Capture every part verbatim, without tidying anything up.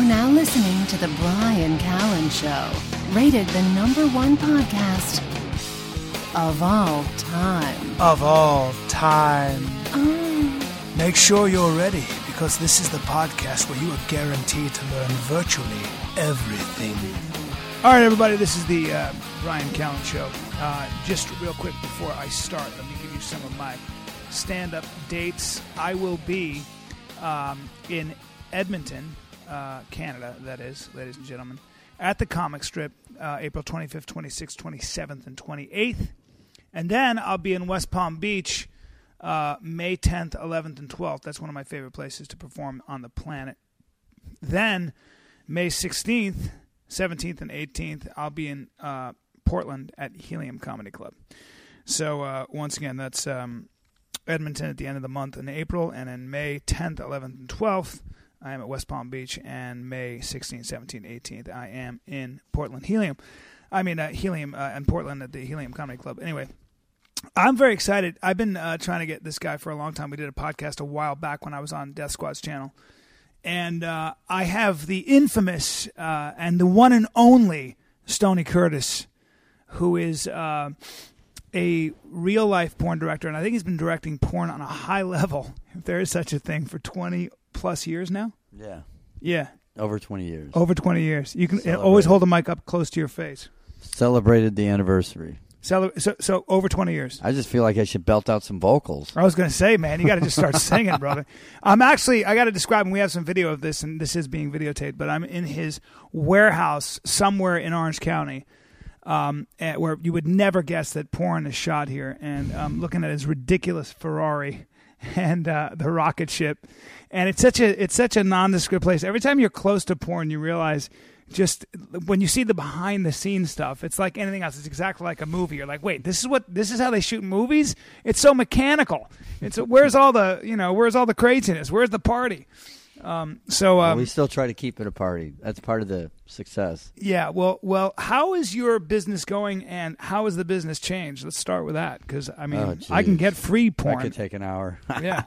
You're now listening to The Brian Callen Show, rated the number one podcast of all time. Of all time. Oh. Make sure you're ready, because this is the podcast where you are guaranteed to learn virtually everything. All right, everybody, this is the uh, Brian Callen Show. Uh, just real quick before I start, let me give you some of my stand-up dates. I will be um, in Edmonton, uh, Canada, that is, ladies and gentlemen, at the Comic Strip, uh, April twenty-fifth, twenty-sixth, twenty-seventh, and twenty-eighth. And then I'll be in West Palm Beach, uh, May tenth, eleventh, and twelfth. That's one of my favorite places to perform on the planet. Then, May sixteenth, seventeenth, and eighteenth, I'll be in uh, Portland at Helium Comedy Club. So, uh, once again, that's um, Edmonton at the end of the month in April, and then May tenth, eleventh, and twelfth, I am at West Palm Beach, and May sixteenth, seventeenth, eighteenth, I am in Portland Helium. I mean, uh, Helium uh, in Portland at the Helium Comedy Club. Anyway, I'm very excited. I've been uh, trying to get this guy for a long time. We did a podcast a while back when I was on Death Squad's channel. And uh, I have the infamous uh, and the one and only Stoney Curtis, who is uh, a real-life porn director. And I think he's been directing porn on a high level, if there is such a thing, for twenty-plus years now. Yeah. Yeah. Over twenty years. Over twenty years. You can Celebrate. Always hold the mic up close to your face. Celebrated the anniversary. So, so, so over twenty years. I just feel like I should belt out some vocals. I was going to say, man, you got to just start singing, brother. I'm actually, I got to describe, and we have some video of this, and this is being videotaped, but I'm in his warehouse somewhere in Orange County, um, at, where you would never guess that porn is shot here, and I'm looking at his ridiculous Ferrari and uh, the rocket ship, and it's such a it's such a nondescript place. Every time you're close to porn, you realize. Just when you see the behind the scenes stuff, it's like anything else. It's exactly like a movie. You're like, wait, this is what this is how they shoot movies? It's so mechanical. It's where's all the you know where's all the craziness? Where's the party? Um, so um, well, we still try to keep it a party. That's part of the success. Yeah. Well, well, how is your business going, and how has the business changed? Let's start with that, because I mean, oh, I can get free porn. That could take an hour. Yeah.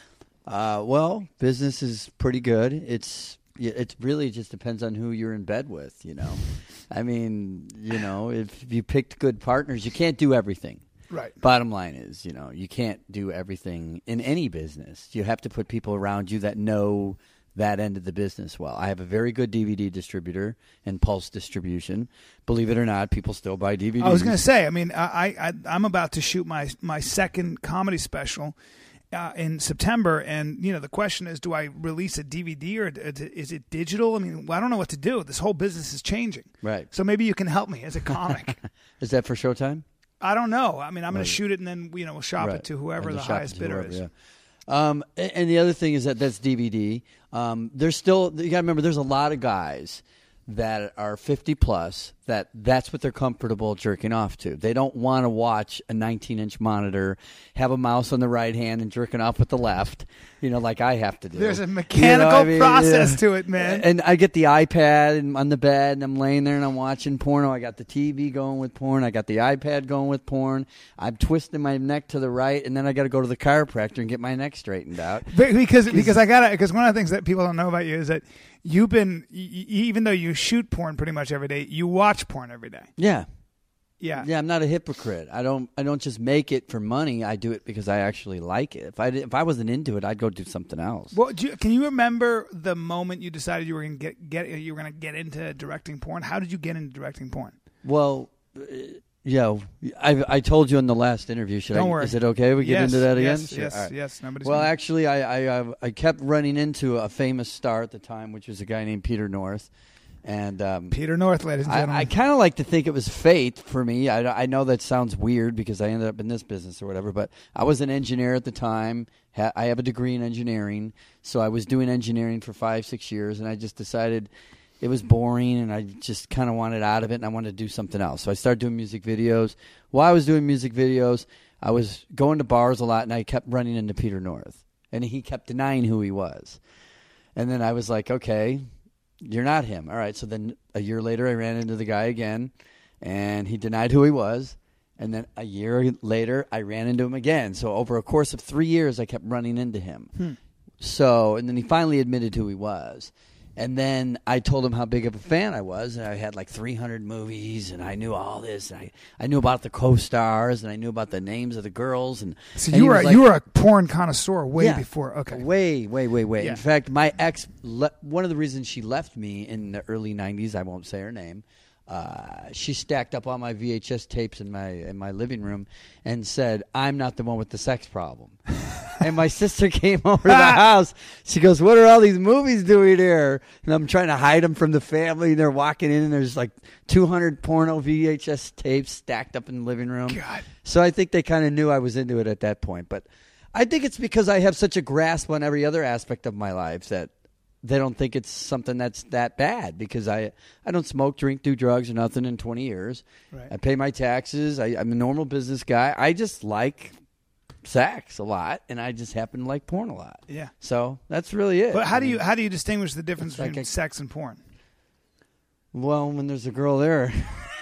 Uh, well, business is pretty good. It's. Yeah, it really just depends on who you're in bed with, you know. I mean, you know, if you picked good partners, you can't do everything. Right. Bottom line is, you know, you can't do everything in any business. You have to put people around you that know that end of the business well. I have a very good D V D distributor and Pulse distribution. Believe it or not, people still buy D V Ds. I was going to say, I mean, I, I, I'm about to shoot my, my second comedy special. Uh, in September, and you know the question is, do I release a D V D or is it digital? I mean, well, I don't know what to do. This whole business is changing, right? So maybe you can help me as a comic. Is that for Showtime? I don't know. I mean, I'm going right. to shoot it and then you know we'll shop right. it to whoever and the highest bidder whoever, is. Yeah. Um, and the other thing is that that's D V D. Um, there's still you got to remember there's a lot of guys that are fifty plus that that's what they're comfortable jerking off to. They don't want to watch a nineteen inch monitor, have a mouse on the right hand and jerking off with the left, you know, like I have to do. There's a mechanical you know I mean? process yeah. to it, man. And I get the iPad and on the bed and I'm laying there and I'm watching porno. I got the T V going with porn. I got the iPad going with porn. I'm twisting my neck to the right and then I got to go to the chiropractor and get my neck straightened out. Because because I got to because one of the things that people don't know about you is that you've been, even though you shoot porn pretty much every day, you watch porn every day. Yeah. Yeah. Yeah, I'm not a hypocrite. I don't I don't just make it for money. I do it because I actually like it. If I if I wasn't into it, I'd go do something else. Well, do you, can you remember the moment you decided you were going to get get you were going to get into directing porn? How did you get into directing porn? Well, uh, yeah, I I told you in the last interview. Should Don't I? worry. Is it okay? We get yes, into that again? Yes, sure. yes, right. yes. Nobody's well, gonna... actually, I, I I kept running into a famous star at the time, which was a guy named Peter North. And um, Peter North, ladies and gentlemen. I, I kind of like to think it was fate for me. I, I know that sounds weird because I ended up in this business or whatever, but I was an engineer at the time. Ha- I have a degree in engineering, so I was doing engineering for five, six years, and I just decided it was boring, and I just kind of wanted out of it, and I wanted to do something else. So I started doing music videos. While I was doing music videos, I was going to bars a lot, and I kept running into Peter North, and he kept denying who he was. And then I was like, okay, you're not him. All right, so then a year later I ran into the guy again, and he denied who he was. And then a year later I ran into him again. So over a course of three years I kept running into him. Hmm. So, and then he finally admitted who he was. And then I told him how big of a fan I was, and I had like three hundred movies, and I knew all this. And I, I knew about the co-stars, and I knew about the names of the girls. And So and you he were was a, like, you were a porn connoisseur way Yeah. before. Okay. Way, way, way, way. Yeah. In fact, my ex, le- one of the reasons she left me in the early nineties, I won't say her name, uh, she stacked up all my V H S tapes in my in my living room and said, I'm not the one with the sex problem. And my sister came over to the house. She goes, what are all these movies doing here? And I'm trying to hide them from the family. And they're walking in, and there's like two hundred porno V H S tapes stacked up in the living room. God. So I think they kind of knew I was into it at that point. But I think it's because I have such a grasp on every other aspect of my life that they don't think it's something that's that bad, because I, I don't smoke, drink, do drugs or nothing in twenty years. Right. I pay my taxes. I, I'm a normal business guy. I just like sex a lot, and I just happen to like porn a lot. Yeah. So that's really it. But how I do mean, you how do you distinguish the difference It's like between a- sex and porn? Well, when there's a girl there,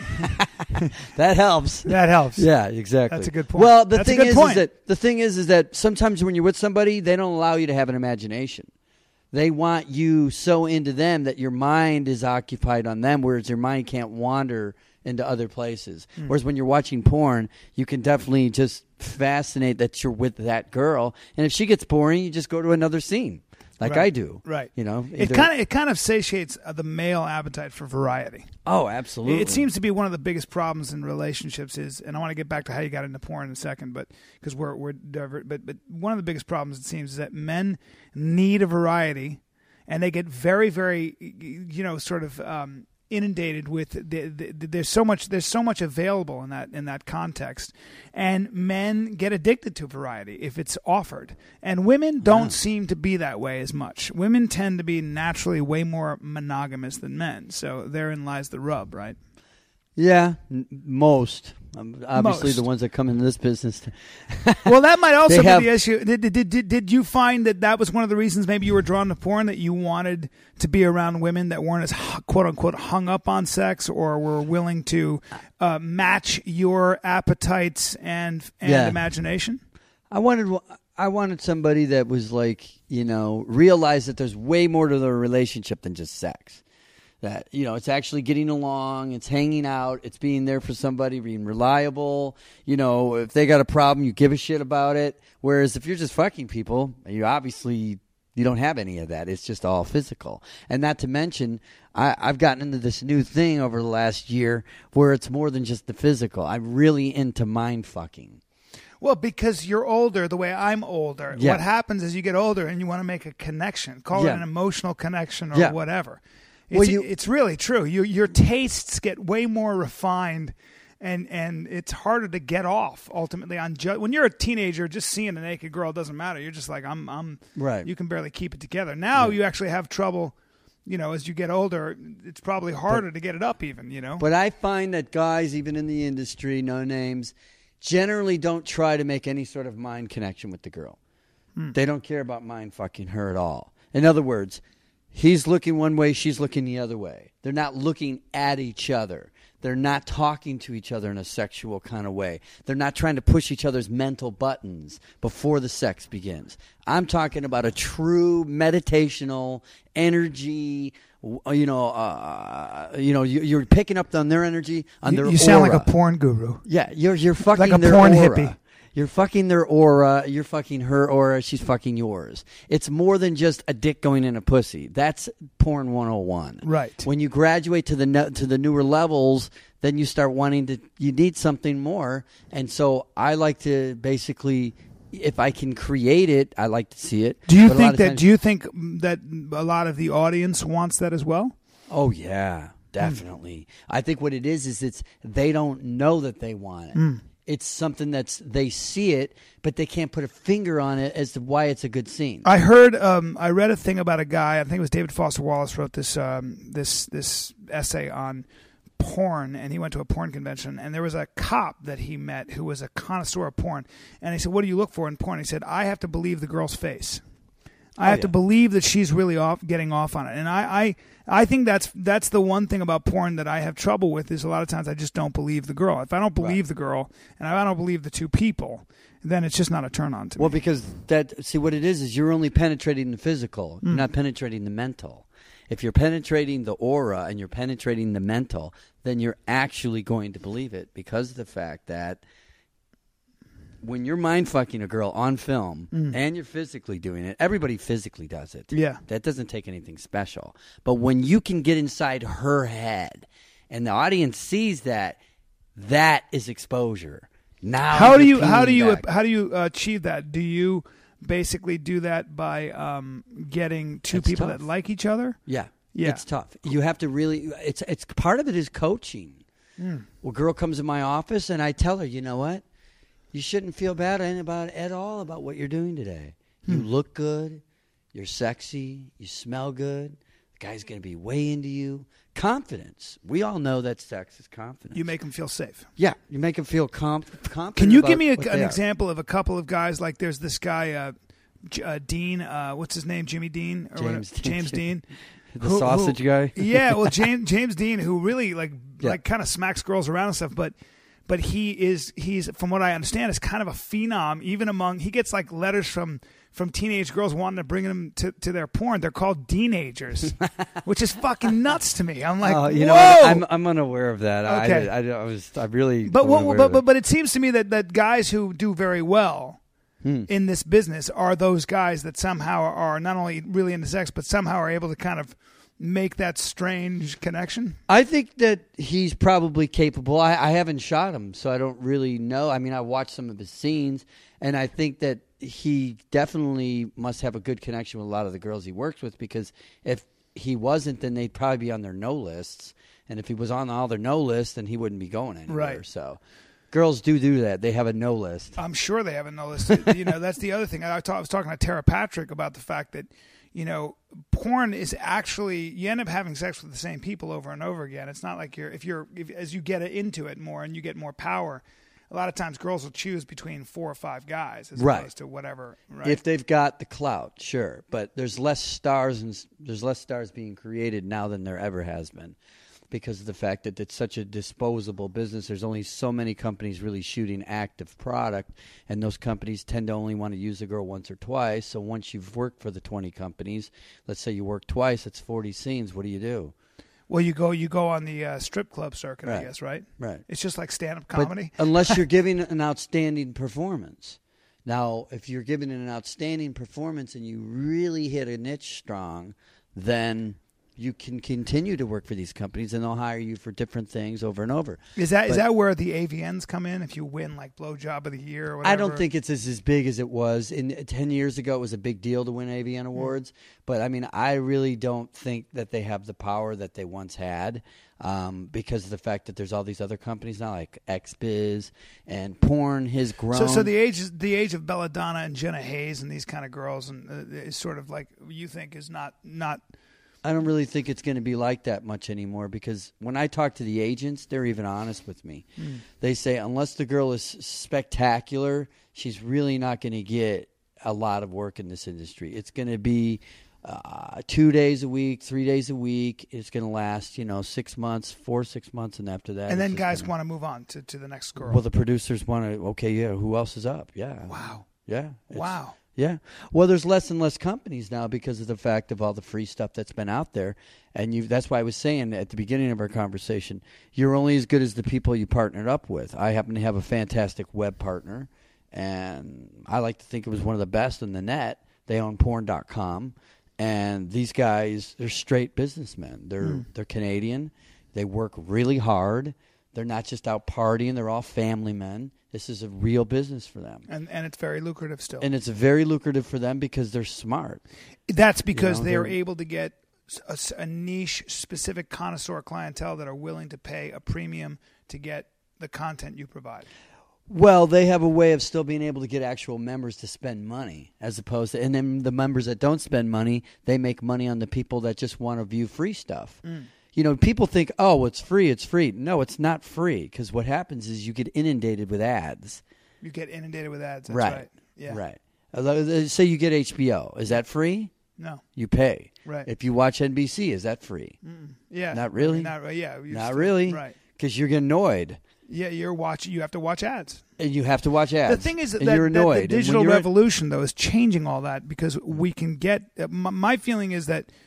that helps. That helps. Yeah, exactly. That's a good point. Well, the That's a thing good is, point. is that the thing is, is that sometimes when you're with somebody, they don't allow you to have an imagination. They want you so into them that your mind is occupied on them, whereas your mind can't wander into other places. Hmm. Whereas when you're watching porn, you can definitely just fascinate that you're with that girl, and if she gets boring, you just go to another scene, like Right. I do. Right. You know, It either- kind of it kind of satiates uh, the male appetite for variety. Oh, absolutely. It, it seems to be one of the biggest problems in relationships is, and I want to get back to how you got into porn in a second, but because we're we're divert, but but one of the biggest problems it seems is that men need a variety, and they get very very you know sort of um, inundated with the, the, the, there's so much there's so much available in that in that context, and men get addicted to variety if it's offered, and women don't Yeah. seem to be that way as much. Women tend to be naturally way more monogamous than men, so therein lies the rub, right? Yeah, n- most. Um, obviously, Most. the ones that come into this business. Well, that might also They be have- the issue. Did, did, did, did you find that that was one of the reasons maybe you were drawn to porn, that you wanted to be around women that weren't as hu- quote-unquote hung up on sex, or were willing to uh, match your appetites and, and Yeah. imagination? I wanted I wanted somebody that was like, you know, realize that there's way more to the relationship than just sex. That, you know, it's actually getting along, it's hanging out, it's being there for somebody, being reliable. You know, if they got a problem, you give a shit about it. Whereas if you're just fucking people, you obviously you don't have any of that. It's just all physical. And not to mention, I, I've gotten into this new thing over the last year where it's more than just the physical. I'm really into mind fucking. Well, because you're older, the way I'm older, Yeah. what happens is you get older and you want to make a connection. Call Yeah. it an emotional connection or Yeah. whatever. It's, Well, you- it's really true. Your your tastes get way more refined, and, and it's harder to get off ultimately on ju- when you're a teenager. Just seeing a naked girl doesn't matter. You're just like I'm. I'm Right. You can barely keep it together. Now you actually have trouble. You know, as you get older, it's probably harder to get it up. Even you know. But I find that guys, even in the industry, no names, generally don't try to make any sort of mind connection with the girl. They don't care about mind fucking her at all. In other words, he's looking one way, she's looking the other way. They're not looking at each other. They're not talking to each other in a sexual kind of way. They're not trying to push each other's mental buttons before the sex begins. I'm talking about a true meditational energy. You know, uh, you know, you, you're picking up on their energy, on you, their you sound aura. like a porn guru. Yeah, you're you're fucking Like a their porn aura. hippie. You're fucking their aura. You're fucking her aura. She's fucking yours. It's more than just a dick going in a pussy. That's porn one oh one. Right. When you graduate to the ne- to the newer levels, then you start wanting to. You need something more. And so I like to basically, if I can create it, I like to see it. Do you But a lot think of that? times- Do you think that a lot of the audience wants that as well? Oh yeah, definitely. I think what it is is it's they don't know that they want it. It's something that's they see it, but they can't put a finger on it as to why it's a good scene. I heard, um, I read a thing about a guy. I think it was David Foster Wallace wrote this, um, this, this essay on porn, and he went to a porn convention, and there was a cop that he met who was a connoisseur of porn, and he said, "What do you look for in porn?" He said, "I have to believe the girl's face. I Oh, have to yeah. believe that she's really off, getting off on it." And I, I, I think that's that's the one thing about porn that I have trouble with is a lot of times I just don't believe the girl. If I don't believe Right. the girl, and I don't believe the two people, then it's just not a turn on to Well, me. because that see what it is is you're only penetrating the physical, you're not penetrating the mental. If you're penetrating the aura and you're penetrating the mental, then you're actually going to believe it because of the fact that when you're mind fucking a girl on film mm. and you're physically doing it, everybody physically does it. Yeah. That doesn't take anything special. But when you can get inside her head and the audience sees that, that is exposure. Now how do you how do you back. how do you achieve that? Do you basically do that by um, getting two it's people tough. that like each other? Yeah. Yeah. It's tough. You have to really it's it's part of it is coaching. Mm. Well, girl comes in my office and I tell her, "You know what? You shouldn't feel bad about at all about what you're doing today. You hmm. look good. You're sexy. You smell good. The guy's going to be way into you. Confidence. We all know that sex is confidence. You make them feel safe. Yeah. You make them feel com- confident. Can you give me a, an example of a couple of guys? Like there's this guy, uh, J- uh, Dean. Uh, what's his name? Jimmy Dean? Or James, James Dean. The who, sausage who, guy? Yeah. Well, James, James Dean, who really like yeah. like kind of smacks girls around and stuff, but... But he is, he's, from what I understand, is kind of a phenom, even among, he gets like letters from, from teenage girls wanting to bring him to, to their porn. They're called Deanagers, which is fucking nuts to me. I'm like, oh, you whoa! know, I'm, I'm unaware of that. Okay. I, I, I was, I really, but, what, but, but, but it seems to me that, that guys who do very well hmm. in this business are those guys that somehow are not only really into sex, but somehow are able to kind of make that strange connection? I think that he's probably capable. I, I haven't shot him, so I don't really know. I mean, I watched some of his scenes, and I think that he definitely must have a good connection with a lot of the girls he works with, because if he wasn't, then they'd probably be on their no lists, and if he was on all their no lists, then he wouldn't be going anywhere. Right. So girls do do that. They have a no list. I'm sure they have a no list. You know, that's the other thing. I, talk, I was talking to Tara Patrick about the fact that, you know, porn is actually, you end up having sex with the same people over and over again. It's not like you're, if you're, if, as you get into it more and you get more power, a lot of times girls will choose between four or five guys as right. opposed to whatever. Right? If they've got the clout, sure. But there's less stars and there's less stars being created now than there ever has been, because of the fact that it's such a disposable business. There's only so many companies really shooting active product, and those companies tend to only want to use a girl once or twice. So once you've worked for the twenty companies, let's say you work twice, it's forty scenes. What do you do? Well, you go you go on the uh, strip club circuit, right. I guess, right? Right. It's just like stand-up comedy. But unless you're giving an outstanding performance. Now, if you're giving an outstanding performance and you really hit a niche strong, then you can continue to work for these companies, and they'll hire you for different things over and over. Is that but, is that where the A V Ns come in? If you win like blowjob of the year or whatever? I don't think it's as, as big as it was. In ten years ago, it was a big deal to win A V N awards. Mm. But I mean, I really don't think that they have the power that they once had, um, because of the fact that there's all these other companies now, like X Biz and porn has grown. So, so the age the age of Belladonna and Jenna Hayes and these kind of girls, and uh, is sort of like, you think is not not. I don't really think it's going to be like that much anymore, because when I talk to the agents, they're even honest with me. Mm. They say unless the girl is spectacular, she's really not going to get a lot of work in this industry. It's going to be uh, two days a week, three days a week. It's going to last, you know, six months, four, six months, and after that. And then guys gonna... want to move on to, to the next girl. Well, the producers want to, okay, yeah, who else is up? Yeah. Wow. Yeah. Wow. Yeah. Well, there's less and less companies now because of the fact of all the free stuff that's been out there. And you that's why I was saying at the beginning of our conversation, you're only as good as the people you partnered up with. I happen to have a fantastic web partner, and I like to think it was one of the best in the net. They own porn dot com, and these guys, they're straight businessmen. They're mm. they're Canadian. They work really hard. They're not just out partying. They're all family men. This is a real business for them. And and it's very lucrative still. And it's very lucrative for them because they're smart. That's because you know, they're, they're able to get a, a niche, specific connoisseur clientele that are willing to pay a premium to get the content you provide. Well, they have a way of still being able to get actual members to spend money, as opposed to, and then the members that don't spend money, they make money on the people that just want to view free stuff. Mm. You know, people think, oh, it's free, it's free. No, it's not free, because what happens is you get inundated with ads. You get inundated with ads, that's right. right. Yeah. Right. Uh, say you get H B O. Is that free? No. You pay. Right. If you watch N B C, is that free? Mm. Yeah. Not really? I mean, not, yeah. Not still, really. Right. Because you're getting annoyed. Yeah, you're watching. You have to watch ads. And you have to watch ads. The thing is that, and that, you're annoyed. that the digital you're revolution, though, is changing all that, because we can get uh, – my feeling is that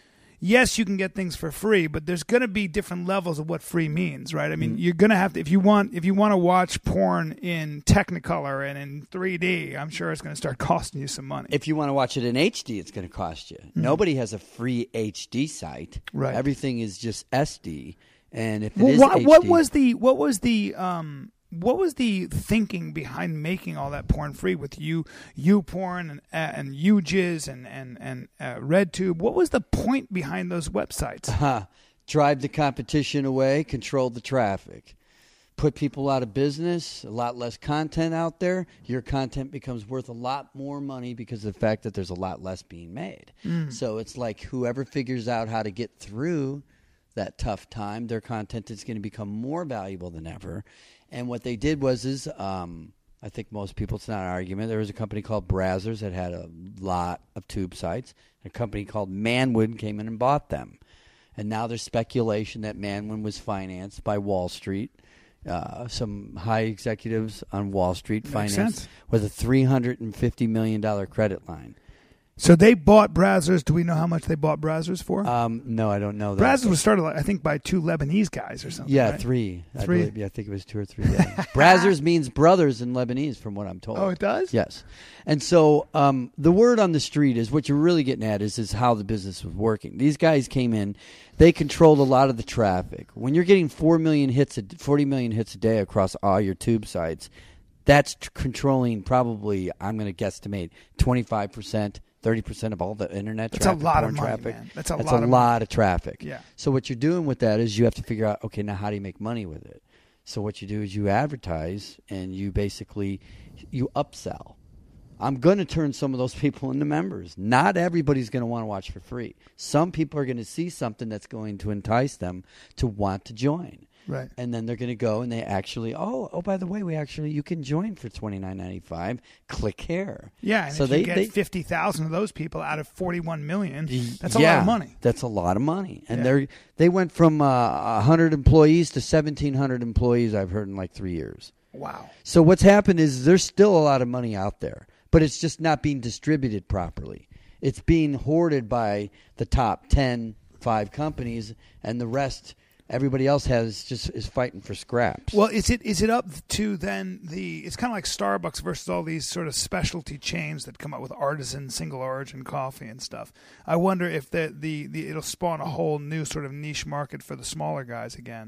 yes, you can get things for free, but there's going to be different levels of what free means, right? I mean, mm. you're going to have to if you want if you want to watch porn in Technicolor and in three D, I'm sure it's going to start costing you some money. If you want to watch it in H D, it's going to cost you. Mm. Nobody has a free H D site. Right. Everything is just S D, and if it well, is what, H D, what was the what was the um What was the thinking behind making all that porn free with you, you porn and and you jizz and and and uh, RedTube? What was the point behind those websites? Uh, drive the competition away, control the traffic, put people out of business. A lot less content out there. Your content becomes worth a lot more money because of the fact that there's a lot less being made. Mm. So it's like whoever figures out how to get through that tough time, their content is going to become more valuable than ever. And what they did was is, um, I think most people, it's not an argument, there was a company called Brazzers that had a lot of tube sites. A company called Manwin came in and bought them. And now there's speculation that Manwin was financed by Wall Street. Uh, some high executives on Wall Street Makes financed sense. with a three hundred fifty million dollars credit line. So they bought Brazzers. Do we know how much they bought Brazzers for? Um, no, I don't know that. Brazzers was started, I think, by two Lebanese guys or something. Yeah, right? three. I Three? believe, yeah, I think it was two or three. Yeah. Brazzers means brothers in Lebanese, from what I'm told. Oh, it does? Yes. And so um, the word on the street is what you're really getting at is, is how the business was working. These guys came in. They controlled a lot of the traffic. When you're getting four million hits, a, forty million hits a day across all your tube sites, that's t- controlling probably, I'm going to guesstimate, twenty-five percent, thirty percent of all the internet That's traffic. a lot porn of money, traffic. man. That's a That's lot a of lot money. of traffic. Yeah. So what you're doing with that is you have to figure out, okay, now how do you make money with it? So what you do is you advertise and you basically, you upsell. I'm going to turn some of those people into members. Not everybody's going to want to watch for free. Some people are going to see something that's going to entice them to want to join. Right. And then they're going to go and they actually, oh, oh, by the way, we actually, you can join for twenty-nine ninety-five. Click here. Yeah, and so if they you get they, fifty thousand of those people out of forty-one million, that's a yeah, lot of money. That's a lot of money. And Yeah. they're they went from uh, one hundred employees to seventeen hundred employees, I've heard, in like three years. Wow. So what's happened is there's still a lot of money out there, but it's just not being distributed properly. It's being hoarded by the top ten, five companies, and the rest, everybody else has just is fighting for scraps. Well, is it is it up to then the? It's kind of like Starbucks versus all these sort of specialty chains that come out with artisan single origin coffee and stuff. I wonder if the the, the it'll spawn a whole new sort of niche market for the smaller guys again.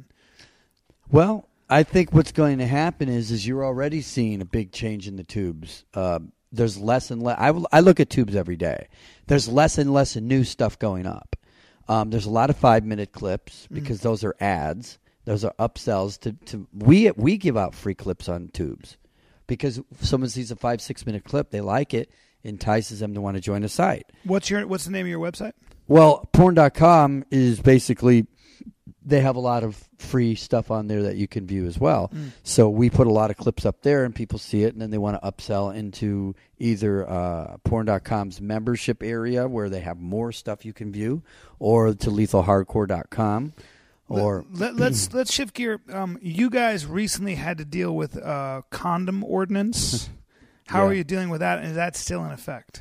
Well, I think what's going to happen is is you're already seeing a big change in the tubes. Uh, there's less and less. I, I look at tubes every day. There's less and less new stuff going up. Um, there's a lot of five-minute clips because mm. those are ads. Those are upsells. To, to we we give out free clips on tubes because if someone sees a five, six-minute clip, they like it, entices them to want to join a site. What's your What's the name of your website? Well, porn dot com is basically, they have a lot of free stuff on there that you can view as well. Mm. So we put a lot of clips up there, and people see it, and then they want to upsell into either uh, porn dot com's membership area where they have more stuff you can view, or to lethal hardcore dot com. Or Let, let, let's let's shift gear. Um, you guys recently had to deal with a condom ordinance. How Yeah. are you dealing with that? And is that still in effect?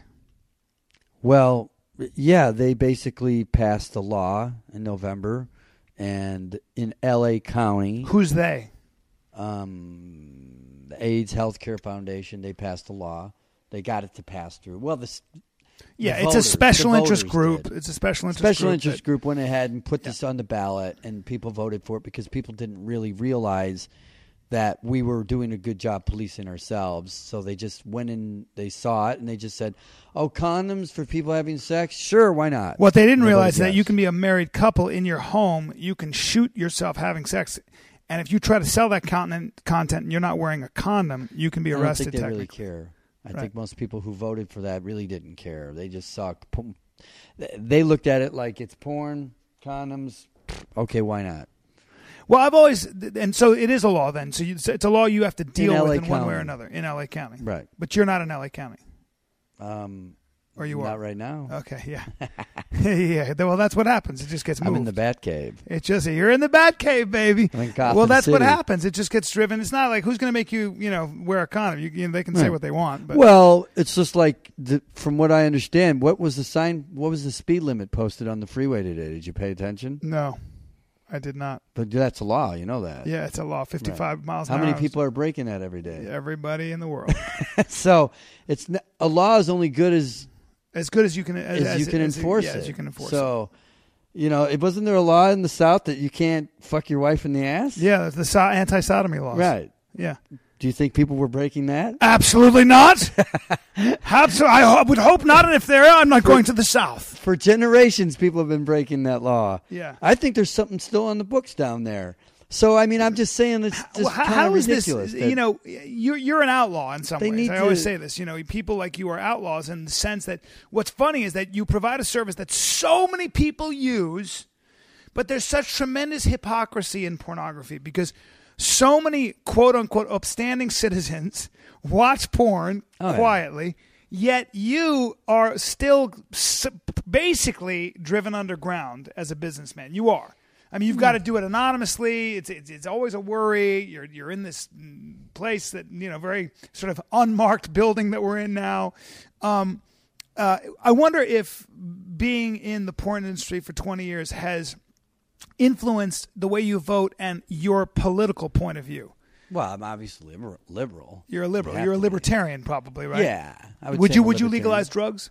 Well, yeah, they basically passed a law in November, and in L A County, Who's they? um, the AIDS Healthcare Foundation, they passed a law. They got it to pass through. Well, this Yeah, the it's voters- a special the interest voters group. did. It's a special interest Special group. interest that- group went ahead and put this on the ballot, and people voted for it because people didn't really realize that we were doing a good job policing ourselves. So they just went in, they saw it, and they just said, oh, condoms for people having sex? Sure, why not? What they didn't They realize is voted that yes. you can be a married couple in your home. You can shoot yourself having sex. And if you try to sell that content, content and you're not wearing a condom, you can be I don't arrested think they really technically. care. I Right. think most people who voted for that really didn't care. They just saw, they looked at it like it's porn, condoms, okay, why not? Well, I've always, and so it is a law then. So you, it's a law you have to deal L A with in one way or County. another in L A County. Right. But you're not in L A County. Um, Or you Not are? right now. Okay, yeah. yeah, well, that's what happens. It just gets moved. I'm in the bat cave. It's just, you're in the bat cave, baby. I'm in Gotham Well, that's what City. happens. It just gets driven. It's not like, who's going to make you, you know, wear a condom? You, you know, they can say Right. what they want. But Well, it's just like, the, from what I understand, what was the sign, what was the speed limit posted on the freeway today? Did you pay attention? No, I did not. But that's a law, you know that. Yeah, it's a law, fifty-five Right. miles How an hour. many people are breaking that every day? Everybody in the world. So, it's n- a law is only good as As good as you can, as, as, as you can as, enforce yeah, it. as you can enforce so, you know, it wasn't there a law in the South that you can't fuck your wife in the ass? it. Yeah, there's the so- anti-sodomy laws. Right. Yeah. Do you think people were breaking that? Absolutely not. Absolutely, I ho- would hope not. And if there are, I'm not going to the South. For generations, people have been breaking that law. Yeah. I think there's something still on the books down there. So, I mean, I'm just saying it's just Well, how, kind how of is this? ridiculous. that- You know, you're you're an outlaw in some They ways. need I always to- say this. You know, people like you are outlaws in the sense that what's funny is that you provide a service that so many people use, but there's such tremendous hypocrisy in pornography because so many quote unquote upstanding citizens watch porn Oh, yeah. quietly. Yet you are still s- basically driven underground as a businessman. You are. I mean, you've got to do it anonymously. It's, it's it's always a worry. You're you're in this place that, you know, very sort of unmarked building that we're in now. Um, uh, I wonder if being in the porn industry for twenty years has influenced the way you vote and your political point of view. Well, I'm obviously liberal. liberal. You're a liberal. You have You're a to be. libertarian, probably, right? Yeah. I would Would say you I'm a Would you libertarian. legalize drugs?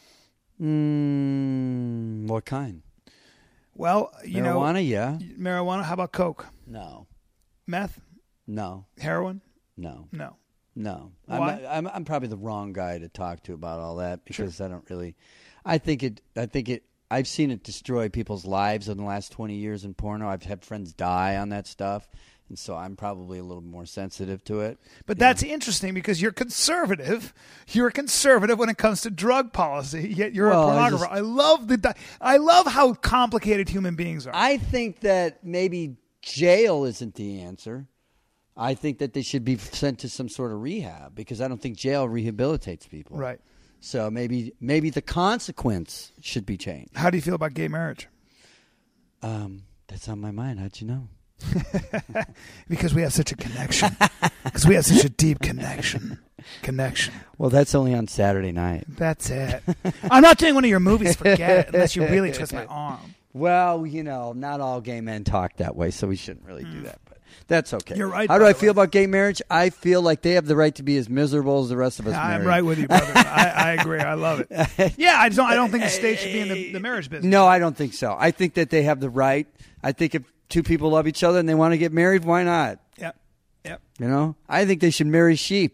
Mm, what kind? Well, you Marijuana, know, yeah. marijuana. How about coke? No. Meth? No. Heroin? No. No. No. Why? I'm, not, I'm I'm probably the wrong guy to talk to about all that because I don't really I think it I think it I've seen it destroy people's lives in the last twenty years in porno. I've had friends die on that stuff. And so I'm probably a little more sensitive to it. But that's interesting because you're conservative. You're conservative when it comes to drug policy. Yet you're Well, a I pornographer. just- I, love the. di- I love how complicated human beings are. I think that maybe jail isn't the answer. I think that they should be sent to some sort of rehab because I don't think jail rehabilitates people. right. So maybe maybe the consequence should be changed. How do you feel about gay marriage? Um, that's on my mind. How'd you know? Because we have such a connection. Because we have such a deep connection. Connection. Well, that's only on Saturday night. That's it. I'm not doing one of your movies. Forget it. Unless you really twist my arm. Well, you know, not all gay men talk that way, so we shouldn't really do that. But that's okay. You're right, How do by I the feel way. about gay marriage? I feel like they have the right to be as miserable as the rest of us. I'm married. right with you, brother. I, I agree. I love it. Yeah, I don't. I don't think the state should be in the, the marriage business. No, I don't think so. I think that they have the right. I think if two people love each other and they want to get married, why not? Yep. Yep. You know, I think they should marry sheep.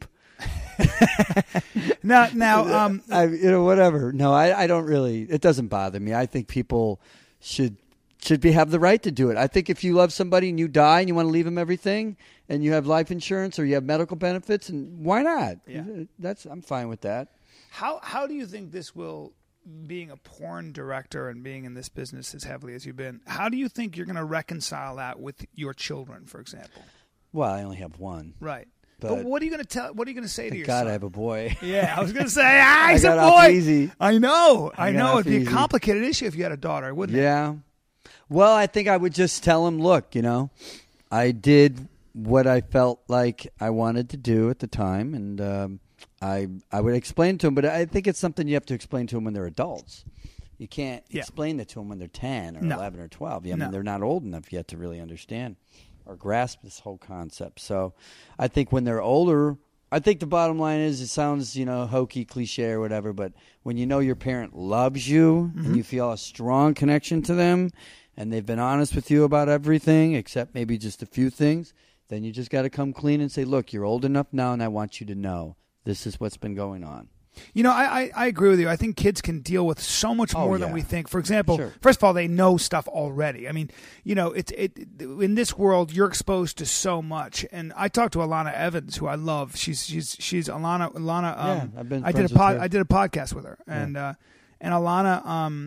Now, now, um, I, you know, whatever. No, I, I don't really. It doesn't bother me. I think people should should be have the right to do it. I think if you love somebody and you die and you want to leave them everything, and you have life insurance or you have medical benefits, and why not? Yeah. That's I'm fine with that. how how do you think this will, being a porn director and being in this business as heavily as you've been, how do you think you're going to reconcile that with your children, for example? Well, I only have one. Right. But, But- what are you going to tell? What are you going to say to Thank your God son? I have a boy. Yeah, I was going to say, ah, he's a got off boy. easy. I know, I, I got know. off It'd be easy. a complicated issue if you had a daughter, wouldn't it? Yeah. Well, I think I would just tell him, look, you know, I did what I felt like I wanted to do at the time, and um, I I would explain to him, but I think it's something you have to explain to them when they're adults. You can't Yeah. explain that to them when they're ten or No. eleven or twelve. I mean, No. they're not old enough yet to really understand or grasp this whole concept. So I think when they're older, I think the bottom line is it sounds, you know, hokey, cliche or whatever, but when you know your parent loves you Mm-hmm. and you feel a strong connection to them and they've been honest with you about everything except maybe just a few things, then you just got to come clean and say, look, you're old enough now and I want you to know this is what's been going on. You know, I, I, I agree with you. I think kids can deal with so much Oh, more than yeah. we think. For example, Sure. first of all, they know stuff already. I mean, you know, it's it in this world you're exposed to so much. And I talked to Alana Evans, who I love. She's she's she's Alana Alana. Um, Yeah, I've been I did friends a with pod, her. I did a podcast with her, and uh, and Alana um,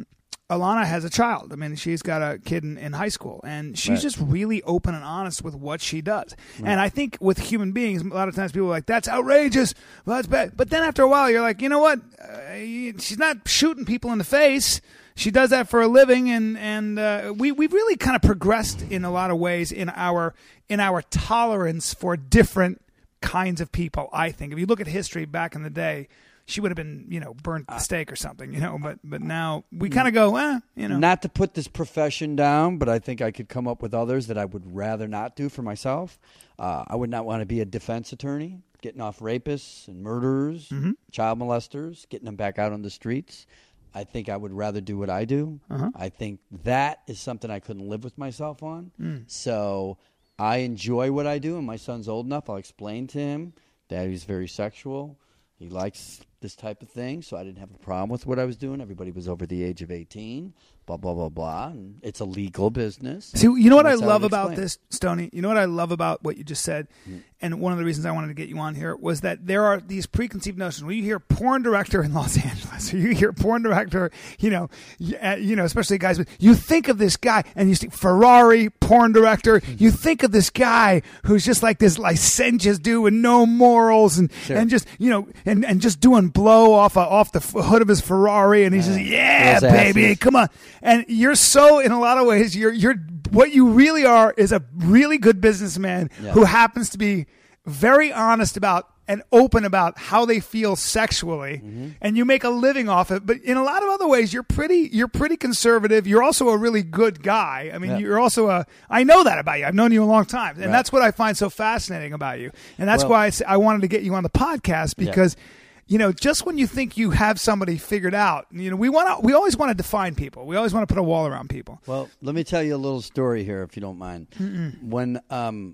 Alana has a child. I mean, she's got a kid in, in high school, and she's Right. just really open and honest with what she does. Right. And I think with human beings, a lot of times people are like, that's outrageous. Well, that's bad. But then after a while, you're like, you know what? Uh, she's not shooting people in the face. She does that for a living, and and uh, we we've really kind of progressed in a lot of ways in our in our tolerance for different kinds of people. I think if you look at history back in the day, she would have been, you know, burnt at the stake or something, you know. But but now we kind of go, eh, you know. Not to put this profession down, but I think I could come up with others that I would rather not do for myself. Uh, I would not want to be a defense attorney, getting off rapists and murderers, Mm-hmm. child molesters, getting them back out on the streets. I think I would rather do what I do. Uh-huh. I think that is something I couldn't live with myself on. Mm. So I enjoy what I do, and my son's old enough. I'll explain to him that he's very sexual. He likes this type of thing, so I didn't have a problem with what I was doing. Everybody was over the age of eighteen, blah, blah, blah, blah. And it's a legal business. See, you know what I That's how love I'd about explain it. this, Stoney? You know what I love about what you just said? Mm. And one of the reasons I wanted to get you on here was that there are these preconceived notions. When you hear porn director in Los Angeles, or you hear porn director, you know, you, uh, you know, especially guys, with, you think of this guy, and you see Ferrari, porn director, Mm. you think of this guy who's just like this licentious dude with no morals, and, Sure. and just, you know, and, and just doing blow off a, off the f- hood of his Ferrari, and he's just, yeah, Those baby, asses. come on. And you're so, in a lot of ways, you're you're what you really are is a really good businessman Yeah. who happens to be very honest about and open about how they feel sexually, Mm-hmm. and you make a living off it. But in a lot of other ways, you're pretty you're pretty conservative. You're also a really good guy. I mean, Yeah. you're also a. I know that about you. I've known you a long time, and Right. that's what I find so fascinating about you. And that's Well- why I, s- I wanted to get you on the podcast because. You know, just when you think you have somebody figured out, you know, we want to. We always want to define people. We always want to put a wall around people. Well, let me tell you a little story here, if you don't mind. When um,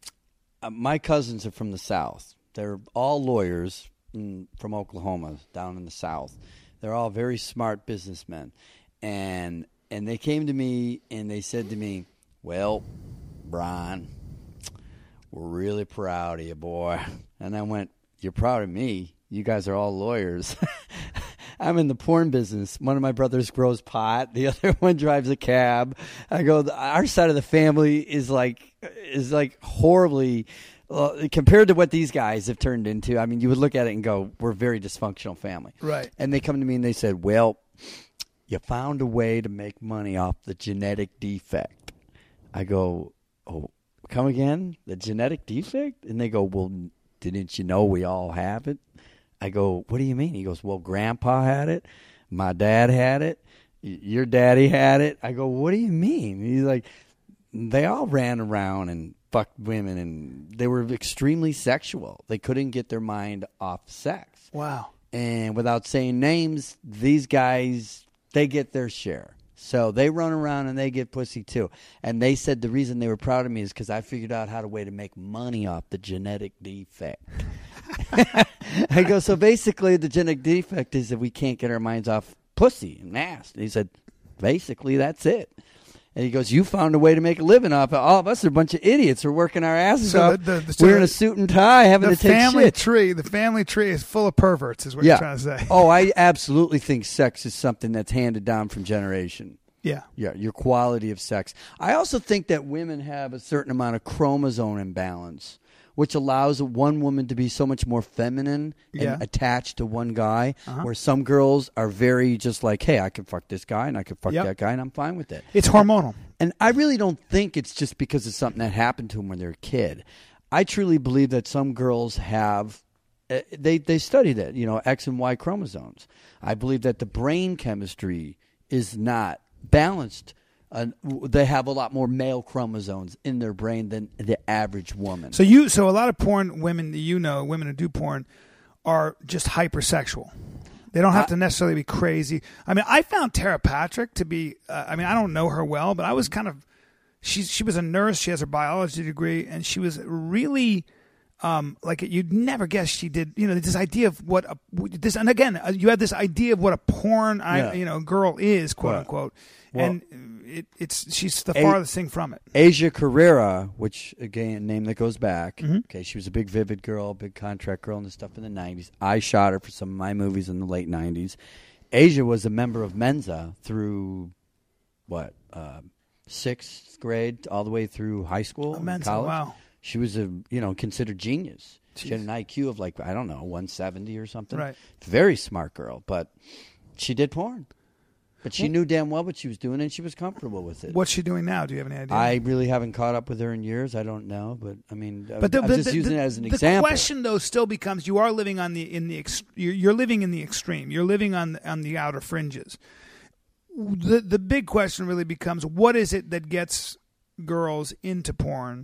uh, my cousins are from the South, they're all lawyers mm, from Oklahoma, down in the South. They're all very smart businessmen, and and they came to me and they said to me, "Well, Brian, we're really proud of you, boy." And I went, "You're proud of me? You guys are all lawyers." I'm in the porn business. One of my brothers grows pot. The other one drives a cab. I go, our side of the family is like is like horribly uh, compared to what these guys have turned into. I mean, you would look at it and go, we're a very dysfunctional family. Right. And they come to me and they said, well, you found a way to make money off the genetic defect. I go, oh, come again? The genetic defect? And they go, well, didn't you know we all have it? I go, what do you mean? He goes, well, Grandpa had it. My dad had it. Y- Your daddy had it. I go, what do you mean? He's like, they all ran around and fucked women, and they were extremely sexual. They couldn't get their mind off sex. Wow. And without saying names, these guys, they get their share. So they run around and they get pussy too. And they said the reason they were proud of me is because I figured out how to way to make money off the genetic defect. I go, so basically the genetic defect is that we can't get our minds off pussy and ass. And he said, basically that's it. And he goes, you found a way to make a living off it. All of us are a bunch of idiots. We're working our asses So off. the- the- so Wearing the- a suit and tie, having The to take family shit. tree, the family tree is full of perverts, is what you're trying to say. Oh, I absolutely think sex is something that's handed down from generation. Yeah. Yeah, your quality of sex. I also think that women have a certain amount of chromosome imbalance, which allows one woman to be so much more feminine and Yeah. attached to one guy, Uh-huh. where some girls are very just like, hey, I can fuck this guy and I can fuck Yep. that guy and I'm fine with it. It's hormonal. And I really don't think it's just because of something that happened to them when they were a kid. I truly believe that some girls have, uh, they, they studied it, you know, X and Y chromosomes. I believe that the brain chemistry is not balanced. Uh, they have a lot more male chromosomes in their brain than the average woman. So you, so a lot of porn women that you know, women who do porn, are just hypersexual. They don't have to necessarily be crazy. I mean, I found Tara Patrick to be. Uh, I mean, I don't know her well, but I was kind of. She's she was a nurse. She has her biology degree, and she was really. Um, like you'd never guess she did, you know, this idea of what a, this, and again, uh, you have this idea of what a porn, I, Yeah. you know, girl is, quote Right. unquote, Well, and it, it's she's the A- farthest thing from it. Asia Carrera, which again, a name that goes back. Mm-hmm. Okay, she was a big Vivid girl, big contract girl, and the stuff in the nineties. I shot her for some of my movies in the late nineties, Asia was a member of Mensa through what uh, sixth grade all the way through high school, Oh, Mensa, college. wow. She was a you know considered genius. Jeez. She had an I Q of like I don't know one seventy or something. Right. Very smart girl, but she did porn. But she knew damn well what she was doing, and she was comfortable with it. What's she doing now? Do you have any idea? I really haven't caught up with her in years. I don't know, but I mean, But the, I'm the, just the, using the, it as an the example. question, though, still becomes: you are living on the in the ex, you're, you're living in the extreme. You're living on on the outer fringes. The the big question really becomes: what is it that gets girls into porn?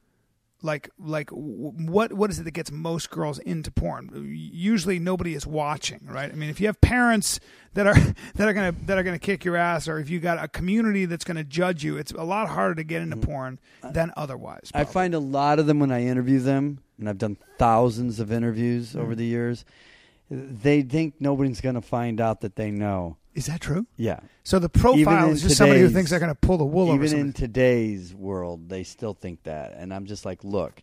Like like what what is it that gets most girls into porn? Usually nobody is watching, right? I mean, if you have parents that are that are gonna that are gonna kick your ass, or if you got a community that's gonna judge you, it's a lot harder to get into porn than otherwise. I probably. find a lot of them when I interview them, and I've done thousands of interviews Mm. over the years, they think nobody's going to find out that they know. Is that true? Yeah. So the profile Even in is just somebody who today's- thinks they're going to pull the wool over Even somebody. in today's world, they still think that. And I'm just like, look,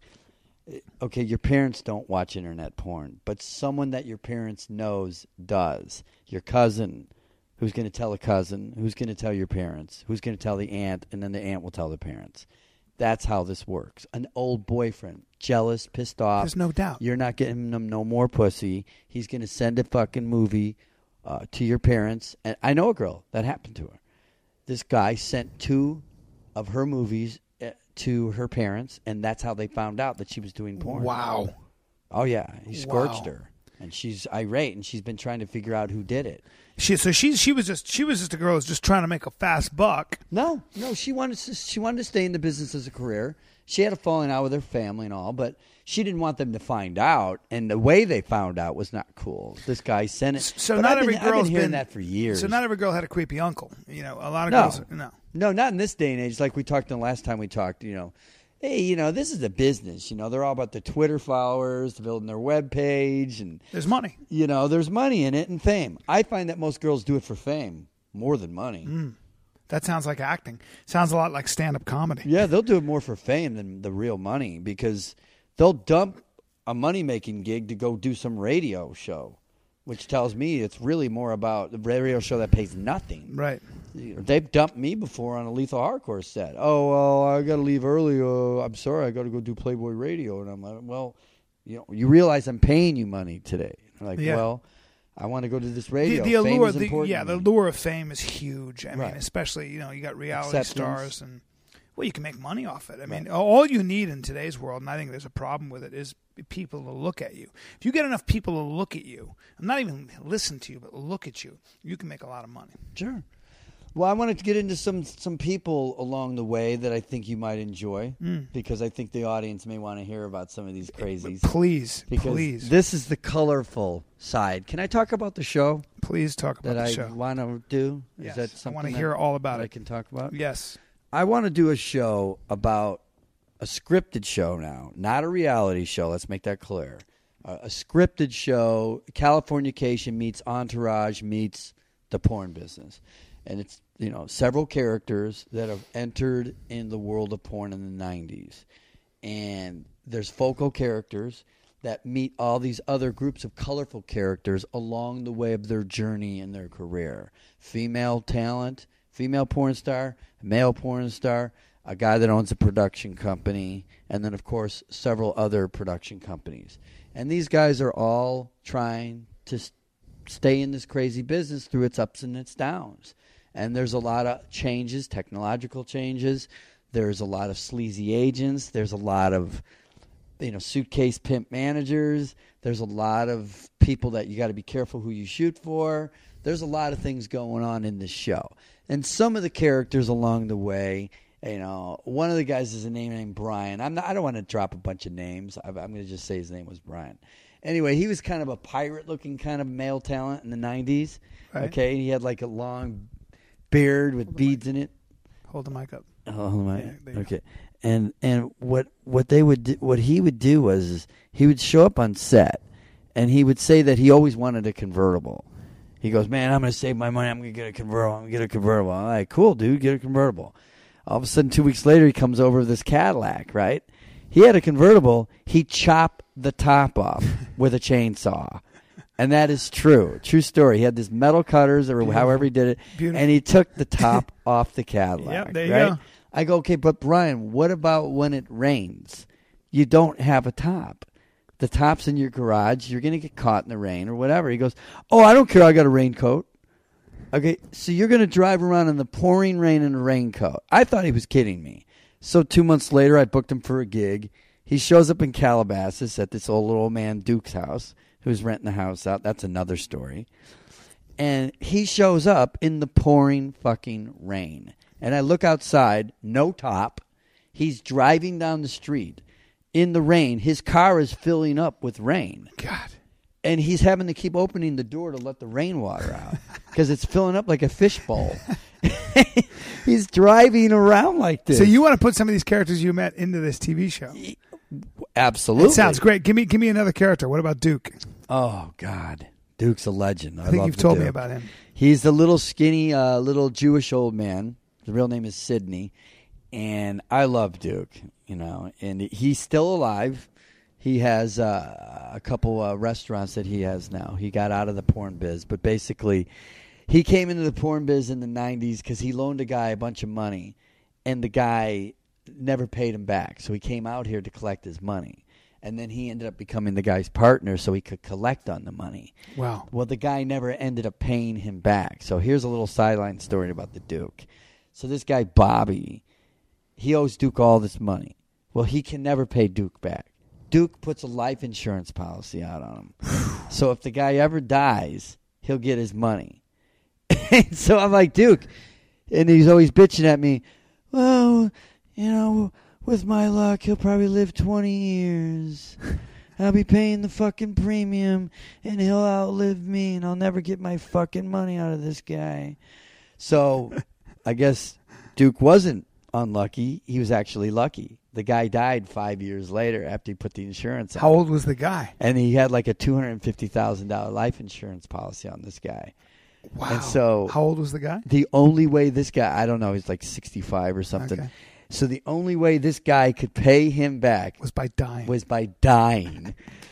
okay, your parents don't watch internet porn, but someone that your parents knows does. Your cousin, who's going to tell a cousin, who's going to tell your parents, who's going to tell the aunt, and then the aunt will tell the parents. That's how this works. An old boyfriend, jealous, pissed off. There's no doubt. You're not getting him no more pussy. He's going to send a fucking movie uh, to your parents. And I know a girl that happened to her. This guy sent two of her movies uh, to her parents, and that's how they found out that she was doing porn. Wow. Oh, yeah. He scorched Wow. her. And she's irate, and she's been trying to figure out who did it. She so she she was just she was just a girl who's just trying to make a fast buck. No, no, she wanted to, she wanted to stay in the business as a career. She had a falling out with her family and all, but she didn't want them to find out. And the way they found out was not cool. This guy sent it. So but not I've every been, I've girl's been hearing been that for years. So not every girl had a creepy uncle. You know, a lot of no, girls. No. no, not in this day and age. Like we talked the last time we talked. You know, hey, you know, this is a business. You know, they're all about the Twitter followers, building their web page, and There's money. you know, there's money in it and fame. I find that most girls do it for fame more than money. Mm. That sounds like acting. Sounds a lot like stand-up comedy. Yeah, they'll do it more for fame than the real money because they'll dump a money-making gig to go do some radio show, which tells me it's really more about the radio show that pays nothing. Right. They've dumped me before on a Lethal Hardcore set. Oh, well, I got to leave early. Uh, I'm sorry, I got to go do Playboy Radio. And I'm like, well, you know, you realize I'm paying you money today. I'm like, Yeah. well, I want to go to this radio. The, the Fame allure, is the, important yeah, to the me. lure of fame is huge. I mean, Right. especially you know, you got reality Acceptance. stars, and well, you can make money off it. I mean, all you need in today's world, and I think there's a problem with it, is people to look at you. If you get enough people to look at you, and not even listen to you, but look at you, you can make a lot of money. Sure. Well, I wanted to get into some some people along the way that I think you might enjoy Mm. because I think the audience may want to hear about some of these crazies. Please, Because please, this is the colorful side. Can I talk about the show please talk about that the I show. want to do? Is Yes, that I something want to that- hear all about that I it. can talk about? Yes. I want to do a show about a scripted show now, not a reality show. Let's make that clear. Uh, a scripted show, Californication meets Entourage meets the porn business. And it's, you know, several characters that have entered in the world of porn in the nineties. And there's focal characters that meet all these other groups of colorful characters along the way of their journey in their career. Female talent, female porn star, male porn star, a guy that owns a production company, and then, of course, several other production companies. And these guys are all trying to s- stay in this crazy business through its ups and its downs. And there's a lot of changes, technological changes. There's a lot of sleazy agents. There's a lot of, you know, suitcase pimp managers. There's a lot of people that you got to be careful who you shoot for. There's a lot of things going on in this show. And some of the characters along the way, you know, one of the guys is a name named Brian. I'm not, I don't want to drop a bunch of names. I'm going to just say his name was Brian. Anyway, he was kind of a pirate-looking kind of male talent in the nineties. Right. Okay, he had like a long beard with beads in it. Hold the mic up. Oh my. Yeah, there you Okay. And and what what they would do, what he would do was is he would show up on set and he would say that he always wanted a convertible. He goes, "Man, I'm going to save my money. I'm going to get a convertible. I'm going to get a convertible." I'm like, "Cool, dude, get a convertible." All of a sudden, two weeks later, he comes over with this Cadillac, right? He had a convertible. He chopped the top off with a chainsaw. And that is true. True story. He had this metal cutters or Beautiful. however he did it. Beautiful. And he took the top off the Cadillac. Yep, there you right? go. I go, okay, but Brian, what about when it rains? You don't have a top. The top's in your garage. You're going to get caught in the rain or whatever. He goes, oh, I don't care. I got a raincoat. Okay, so you're going to drive around in the pouring rain in a raincoat. I thought he was kidding me. So two months later, I booked him for a gig. He shows up in Calabasas at this old little old man Duke's house who's renting the house out. That's another story. And he shows up in the pouring fucking rain. And I look outside, no top. He's driving down the street in the rain. His car is filling up with rain. God. And he's having to keep opening the door to let the rainwater out because it's filling up like a fishbowl. He's driving around like this. So you want to put some of these characters you met into this T V show? Absolutely. It sounds great. Give me give me another character. What about Duke? Oh, God. Duke's a legend. I, I think love you've told Duke. me about him. He's the little skinny, uh, little Jewish old man. His real name is Sidney. And I love Duke, you know. And he's still alive. He has uh, a couple uh, restaurants that he has now. He got out of the porn biz. But basically, he came into the porn biz in the nineties because he loaned a guy a bunch of money. And the guy never paid him back. So he came out here to collect his money. And then he ended up becoming the guy's partner so he could collect on the money. Wow. Well, the guy never ended up paying him back. So here's a little sideline story about the Duke. So this guy, Bobby, he owes Duke all this money. Well, he can never pay Duke back. Duke puts a life insurance policy out on him. So if the guy ever dies, he'll get his money. And so I'm like, Duke, and he's always bitching at me, well, you know, with my luck, he'll probably live twenty years. I'll be paying the fucking premium, and he'll outlive me, and I'll never get my fucking money out of this guy. So I guess Duke wasn't unlucky. He was actually lucky. The guy died five years later after he put the insurance on. How old was the guy? And he had like a two hundred fifty thousand dollars life insurance policy on this guy. Wow. And so how old was the guy? The only way this guy, I don't know, he's like sixty-five or something. Okay. So the only way this guy could pay him back was by dying. Was by dying.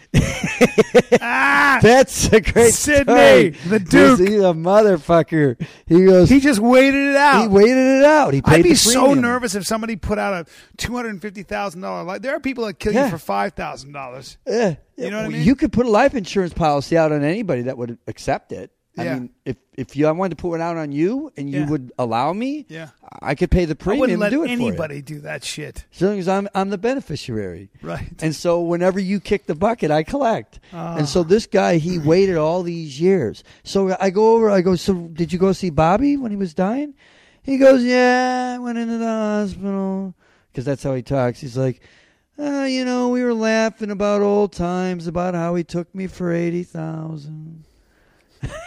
ah, that's a great Sidney, story. The Duke. He's a motherfucker. He goes. He just waited it out. He waited it out. He paid I'd be the so premium. nervous if somebody put out a two hundred and fifty thousand dollar life. There are people that kill Yeah. you for five thousand dollars. Yeah, you know what I mean. You could put a life insurance policy out on anybody that would accept it. I Yeah. mean, if if you I wanted to put one out on you and you Yeah. would allow me, Yeah. I could pay the I premium wouldn't let and do it anybody for you. do that shit. As long as I'm I'm the beneficiary. Right. And so whenever you kick the bucket, I collect. Ah. And so this guy, he waited all these years. So I go over, I go, so did you go see Bobby when he was dying? He goes, yeah, I went into the hospital. Because that's how he talks. He's like, uh, you know, we were laughing about old times, about how he took me for eighty thousand dollars.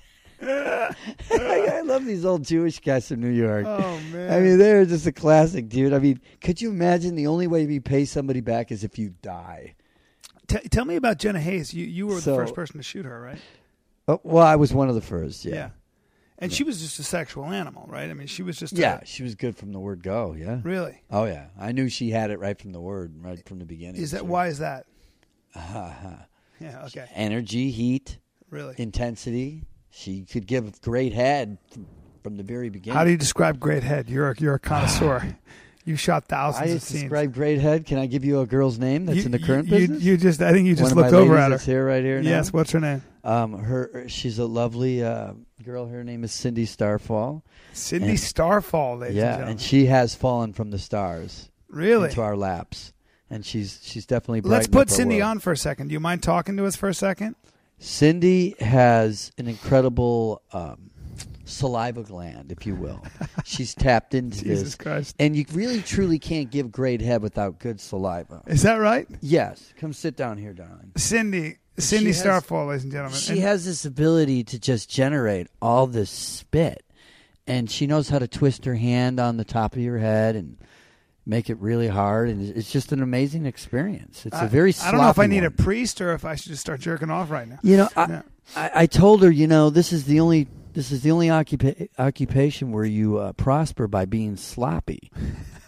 I love these old Jewish guys from New York. Oh, man. I mean, they're just a classic, dude. I mean, could you imagine the only way you pay somebody back is if you die? T- tell me about Jenna Hayes. You you were So- the first person to shoot her, right? Oh, well, I was one of the first, yeah. And she was just a sexual animal, right? I mean, she was just Yeah, a, she was good from the word go, yeah. really. Oh, yeah. I knew she had it right from the word, right from the beginning. Is that so. why is that? Uh-huh. Yeah, okay. Energy, heat, Really. intensity. She could give great head from, from the very beginning. How do you describe great head? You're a, you're a connoisseur. You shot thousands I of scenes. describe great head. Can I give you a girl's name that's you, in the current you, business? You, you just, I think you just One of looked my over ladies at her. that's here right here now. Yes. What's her name? Um, her she's a lovely uh, girl. Her name is Cindy Starfall. Cindy And- Starfall, ladies and Yeah, gentlemen. and she has fallen from the stars really. into our laps, and she's she's definitely. Let's brightened put up our Cindy world. on for a second. Do you mind talking to us for a second? Cindy has an incredible um, saliva gland, if you will. She's tapped into Jesus this, Christ. and you really truly can't give great head without good saliva. Is that right? Yes, come sit down here, darling. Cindy. Cindy has- Starfall, ladies and gentlemen. She And- has this ability to just generate all this spit, and she knows how to twist her hand on the top of your head and make it really hard, and it's just an amazing experience. It's I, a very I sloppy don't know if I need one. a priest or if I should just start jerking off right now. You know, I, Yeah. I, I told her, you know, this is the only this is the only occupa- occupation where you uh, prosper by being sloppy.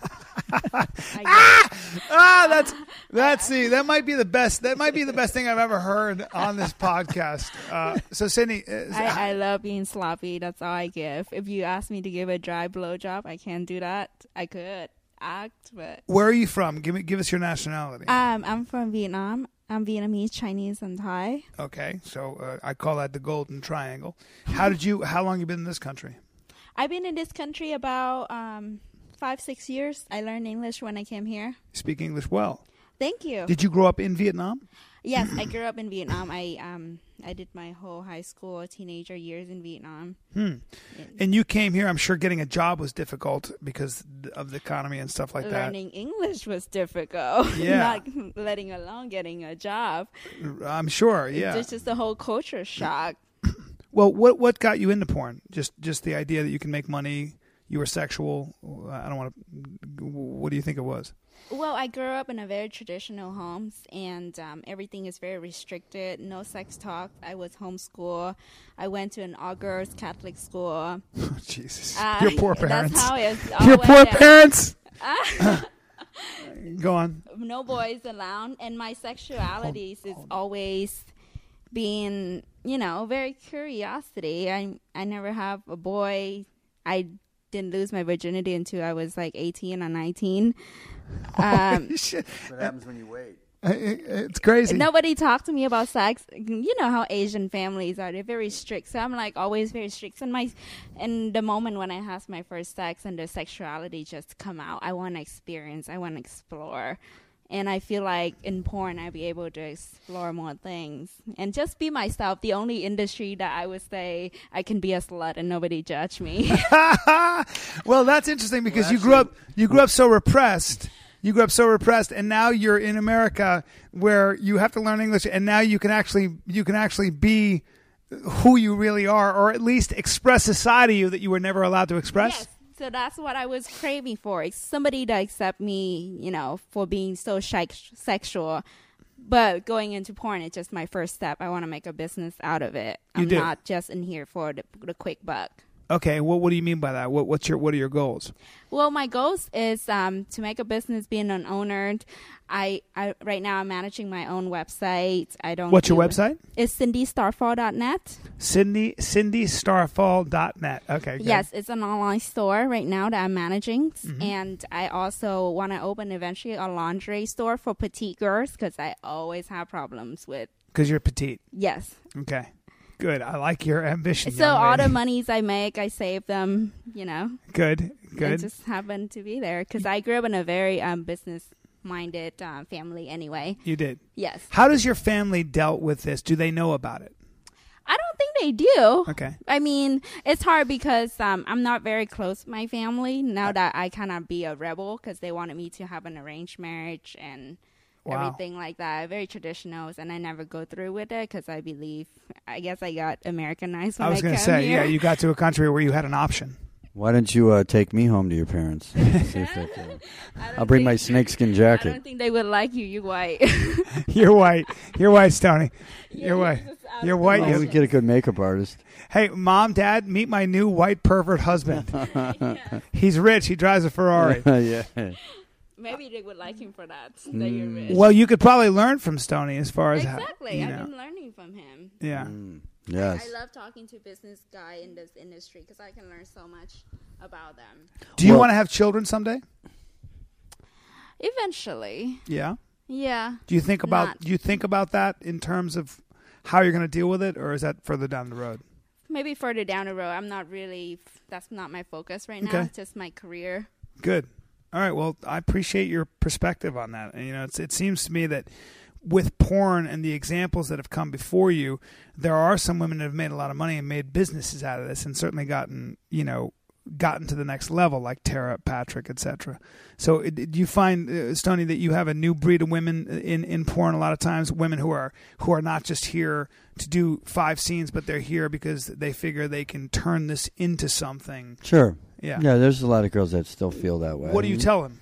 ah, ah, that's that's see, that might be the best. That might be the best thing I've ever heard on this podcast. Uh, so, Sydney, uh, I, I love being sloppy. That's all I give. If you ask me to give a dry blowjob, I can't do that. I could act, but where are you from? Give me, give us your nationality. Um, I'm from Vietnam. I'm Vietnamese, Chinese, and Thai. Okay, so uh, I call that the Golden Triangle. How did you? How long you been in this country? I've been in this country about um, five, six years. I learned English when I came here. You speak English well. Thank you. Did you grow up in Vietnam? Yes, I grew up in Vietnam. I um I did my whole high school, teenager years in Vietnam. Hmm. And you came here. I'm sure getting a job was difficult because of the economy and stuff like Learning that. Learning English was difficult. Yeah. Not letting alone getting a job. I'm sure. Yeah. It's just the whole culture shock. Well, what what got you into porn? Just just the idea that you can make money. You were sexual. I don't want to. What do you think it was? Well, I grew up in a very traditional homes, and um, everything is very restricted. No sex talk. I was homeschooled. I went to an all girls Catholic school. Oh, Jesus, uh, your poor parents. That's how it Your poor down. parents. Go on. No boys allowed, and my sexuality is always being, you know, very curiosity. I I never have a boy. I didn't lose my virginity until I was like eighteen or nineteen. Um, Shit. What happens when you wait? It's crazy. Nobody talked to me about sex. You know how Asian families are; they're very strict. So I'm like always very strict. And my, and the moment when I had my first sex and the sexuality just come out, I want to experience. I want to explore. And I feel like in porn, I'd be able to explore more things and just be myself. The only industry that I would say I can be a slut and nobody judge me. Well, that's interesting because Well, you grew up you grew up so repressed. You grew up so repressed, and now you're in America where you have to learn English, and now you can actually you can actually be who you really are, or at least express a side of you that you were never allowed to express. Yes. So that's what I was craving for. It's somebody to accept me, you know, for being so shy- sexual. But going into porn, it's just my first step. I want to make a business out of it. You I'm do. not just in here for the, the quick buck. Okay, well, what do you mean by that? What what's your what are your goals? Well, my goals is um, to make a business, being an owner. I, I right now I'm managing my own website. I don't. What's your do- website? It's cindy starfall dot net. Cindy Cindy Starfall dot net. Okay. Good. Yes, it's an online store right now that I'm managing, Mm-hmm. and I also want to open eventually a lingerie store for petite girls because I always have problems with. Because you're petite. Yes. Okay. Good. I like your ambition. So young all lady. the monies I make, I save them. You know. Good. It Good. just happened to be there because I grew up in a very um, business-minded um, family. Anyway. You did. Yes. How does your family dealt with this? Do they know about it? I don't think they do. Okay. I mean, it's hard because um, I'm not very close to my family now that I kind of be a rebel because they wanted me to have an arranged marriage and Wow. everything like that. Very traditional, and I never go through with it because I believe, I guess I got Americanized when I I was going to say, here. yeah, you got to a country where you had an option. Why don't you uh, take me home to your parents? See if they can- I don't I'll bring my think- snakeskin I jacket. don't think they would like you. You white. You're white. You're white, Stoney. Yeah, You're white. just out You're of white. Oh, you- we get a good makeup artist. Hey, Mom, Dad, meet my new white pervert husband. He's rich. He drives a Ferrari. yeah. Maybe they would like him for that. That you're rich. Well, you could probably learn from Stoney as far as how, exactly. you I've know. been learning from him. Yeah. Mm, yes. I love talking to business guy in this industry because I can learn so much about them. Do you Well- want to have children someday? Eventually, Yeah. yeah. Do you think about Not- do you think about that in terms of how you're going to deal with it, or is that further down the road? Maybe further down the road. I'm not really. That's not my focus right now. Okay. It's just my career. Good. All right. Well, I appreciate your perspective on that. And, you know, it's, it seems to me that with porn and the examples that have come before you, there are some women that have made a lot of money and made businesses out of this, and certainly gotten, you know, gotten to the next level, like Tara, Patrick, et cetera. So, it, do you find, uh, Stoney, that you have a new breed of women in, in porn? A lot of times, women who are who are not just here to do five scenes, but they're here because they figure they can turn this into something. Sure. Yeah. Yeah, there's a lot of girls that still feel that way. What do you tell them?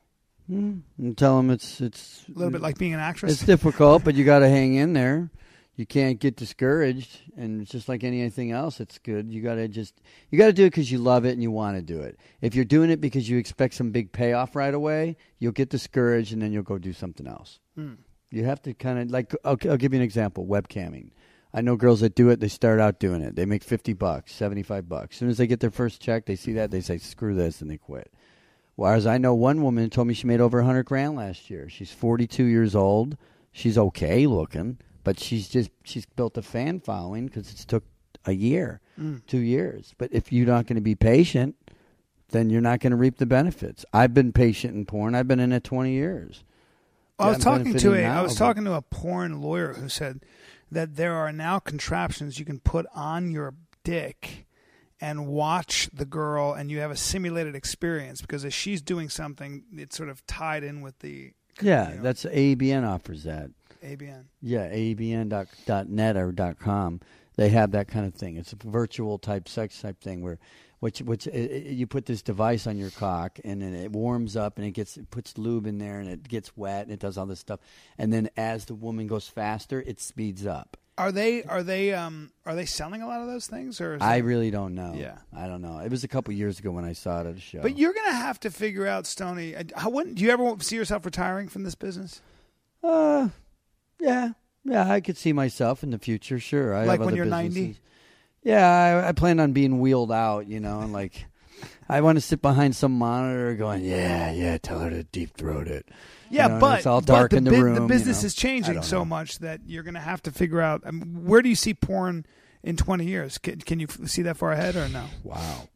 Mm, you tell them it's it's A little bit like being an actress. it's difficult, but you got to hang in there. You can't get discouraged, and it's just like anything else. It's good. You gotta just you gotta do it because you love it and you want to do it. If you're doing it because you expect some big payoff right away, you'll get discouraged, and then you'll go do something else. Mm. You have to kind of like. I'll, I'll give you an example: webcamming. I know girls that do it. They start out doing it. They make fifty bucks, seventy-five bucks. As soon as they get their first check, they see that they say, "Screw this," and they quit. Whereas I know one woman told me she made over a hundred grand last year. She's forty-two years old. She's okay looking. But she's just she's built a fan following because it's took a year, mm. two years. But if you're not going to be patient, then you're not going to reap the benefits. I've been patient in porn. I've been in it twenty years. Well, I was talking to a I was talking to a porn lawyer who said that there are now contraptions you can put on your dick and watch the girl, and you have a simulated experience because if she's doing something, it's sort of tied in with the. Yeah, you know, that's A B N offers that. A B N. Yeah, A B N dot net or .com. They have that kind of thing. It's a virtual type sex type thing where which which it, it, you put this device on your cock and then it warms up and it gets it puts lube in there and it gets wet and it does all this stuff. And then as the woman goes faster, it speeds up. Are they are they um are they selling a lot of those things or is I that... really don't know. Yeah. I don't know. It was a couple years ago when I saw it at a show. But you're going to have to figure out, Stoney, how when, do you ever see yourself retiring from this business? Uh Yeah, yeah, I could see myself in the future. Sure, I like have when other you're businesses. ninety. Yeah, I, I plan on being wheeled out. You know, and like, I want to sit behind some monitor going, yeah, yeah, tell her to deep throat it. Yeah, you know, but it's all dark but the, in the bi- room. the business you know? is changing so know. much that you're going to have to figure out. I mean, where do you see porn in twenty years? Can, can you f- see that far ahead or no? Wow.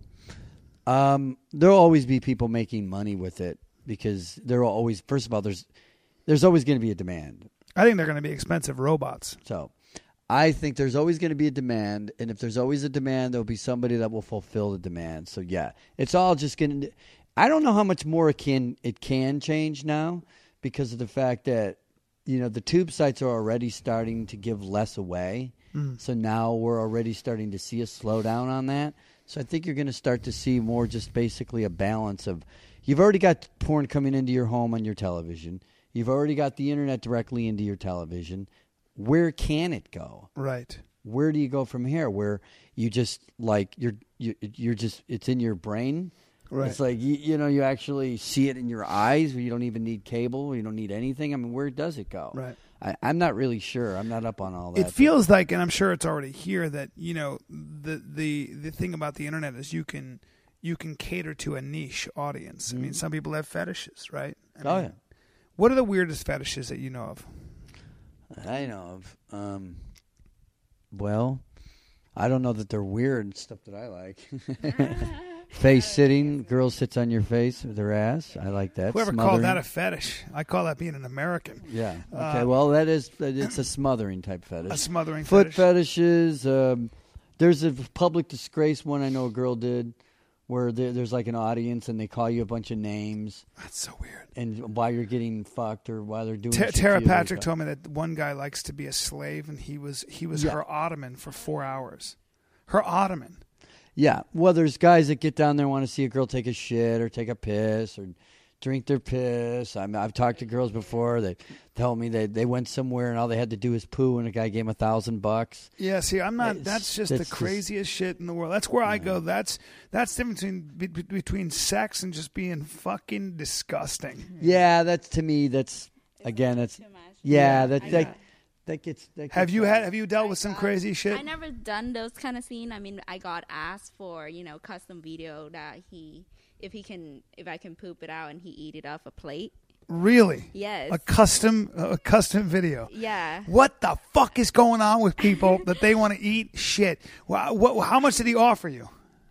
Um, there'll always be people making money with it because there will always. First of all, there's there's always going to be a demand. I think they're going to be expensive robots. So I think there's always going to be a demand, and if there's always a demand, there'll be somebody that will fulfill the demand. So, yeah, it's all just going to – I don't know how much more it can it can change now because of the fact that, you know, the tube sites are already starting to give less away. Mm. So now we're already starting to see a slowdown on that. So I think you're going to start to see more just basically a balance of – you've already got porn coming into your home on your television. You've already got the internet directly into your television. Where can it go? Right. Where do you go from here? Where you just like you're you, you're just it's in your brain. Right. It's like you, you know you actually see it in your eyes. Where you don't even need cable. You don't need anything. I mean, where does it go? Right. I, I'm not really sure. I'm not up on all that. It feels like, and I'm sure it's already here, that you know the the the thing about the internet is you can you can cater to a niche audience. Mm-hmm. I mean, some people have fetishes, right? I oh mean, yeah. What are the weirdest fetishes that you know of? I know of. Um, well, I don't know that they're weird stuff that I like. Face sitting, girl sits on your face with her ass. I like that. Whoever Smothering. called that a fetish? I call that being an American. Yeah. Okay. Uh, well, that is it's a smothering type fetish. A smothering foot fetish. fetishes. Um, there's a public disgrace one I know a girl did. Where there, there's like an audience and they call you a bunch of names. That's so weird. And while you're getting fucked or while they're doing Ta- shit Tara to you, Patrick they- told me that one guy likes to be a slave and he was he was Yeah. her ottoman for four hours. Her ottoman. Yeah. Well, there's guys that get down there and want to see a girl take a shit or take a piss or drink their piss. I mean, I've talked to girls before. They tell me they, they went somewhere and all they had to do is poo and a guy gave them a thousand bucks. Yeah, see, I'm not. It's- that's just it's the craziest just, shit in the world. That's where I go. That's that's the difference between be, between sex and just being fucking disgusting. Yeah, that's to me. That's again. That's Too much. yeah. Yeah, That I that, know. that gets. That gets Have you had? Have you dealt I with some got- crazy shit? I never done those kind of scene. I mean, I got asked for, you know, custom video that he, if he can, if I can poop it out and he eat it off a plate. Really? Yes. A custom a custom video. Yeah. What the fuck is going on with people that they want to eat shit? Well, what, how much did he offer you?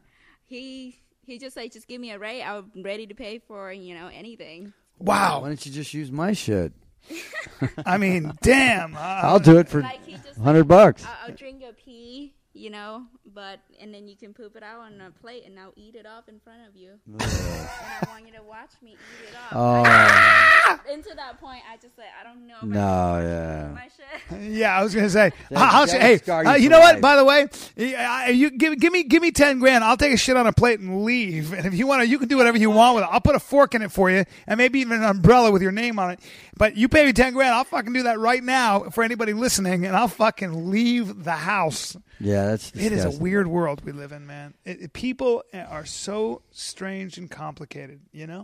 He he just like, just give me a rate. I'm ready to pay for, you know, anything. Wow. Why don't you just use my shit? I mean, damn. Uh, I'll do it for Like he just hundred bucks. I'll, I'll drink a pee you know, but and then you can poop it out on a plate and I'll eat it off in front of you. And I want you to watch me eat it off. Oh. I, into that point, I just like, I don't know. If No, I yeah. my shit. Yeah, I was gonna say. That- I'll, that hey, would scar you uh, you for know what? life. By the way, uh, you give give me give me ten grand. I'll take a shit on a plate and leave. And if you want to, you can do whatever you want with it. I'll put a fork in it for you, and maybe even an umbrella with your name on it. But you pay me ten grand, I'll fucking do that right now for anybody listening, and I'll fucking leave the house. Yeah, that's It is a disgusting. weird world we live in, man. It, it- people are so strange and complicated. You know.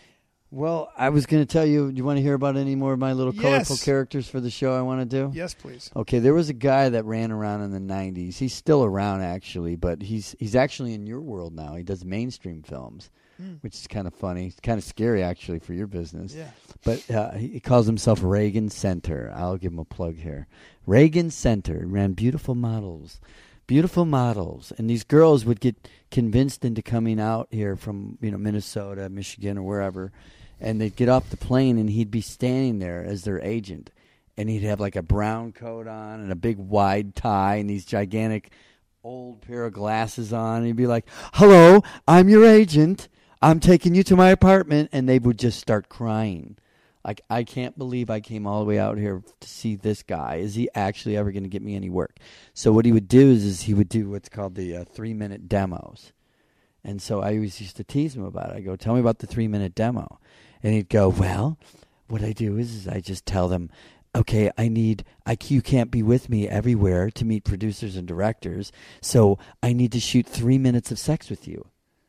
Well, I was going to tell you, do you want to hear about any more of my little colorful Yes. characters for the show I want to do? Yes, please. Okay, there was a guy that ran around in the nineties. He's still around, actually, but he's he's actually in your world now. He does mainstream films, Mm. which is kind of funny. It's kind of scary, actually, for your business. Yeah. But uh, he he calls himself Reagan Center. I'll give him a plug here. Reagan Center ran beautiful models. Beautiful models. And these girls would get convinced into coming out here from, you know, Minnesota, Michigan, or wherever. And they'd get off the plane, and he'd be standing there as their agent. And he'd have like a brown coat on and a big wide tie and these gigantic old pair of glasses on. And he'd be like, hello, I'm your agent. I'm taking you to my apartment. And they would just start crying. Like, I can't believe I came all the way out here to see this guy. Is he actually ever going to get me any work? So what he would do is, is he would do what's called the uh, three-minute demos. And so I always used to tease him about it. I go, tell me about the three-minute demo. And he'd go, well, what I do is, is I just tell them, okay, I need, I, you can't be with me everywhere to meet producers and directors, so I need to shoot three minutes of sex with you.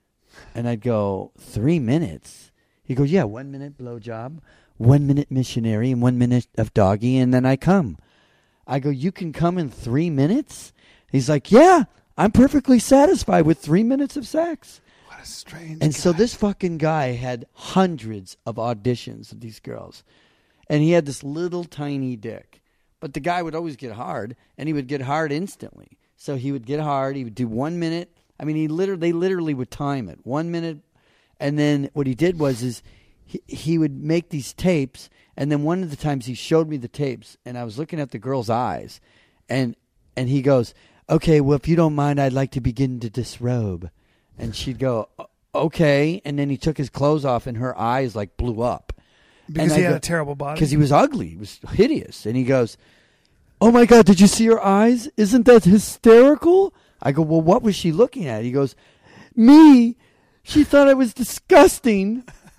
And I'd go, three minutes? He'd go, yeah, one minute blowjob, one minute missionary, and one minute of doggy, and then I come. I go, you can come in three minutes? He's like, yeah, I'm perfectly satisfied with three minutes of sex. What a strange. And so guy. this fucking guy had hundreds of auditions of these girls. And he had this little tiny dick. But the guy would always get hard, and he would get hard instantly. So he would get hard. He would do one minute. I mean, he literally, they literally would time it. One minute. And then what he did was is he, he would make these tapes. And then one of the times he showed me the tapes, and I was looking at the girl's eyes. And and he goes, okay, well, if you don't mind, I'd like to begin to disrobe. And she'd go, okay. And then he took his clothes off, and her eyes, like, blew up. because and he I had go- a terrible body. Because he was ugly. He was hideous. And he goes, oh, my God, did you see her eyes? Isn't that hysterical? I go, well, what was she looking at? He goes, me. She thought I was disgusting.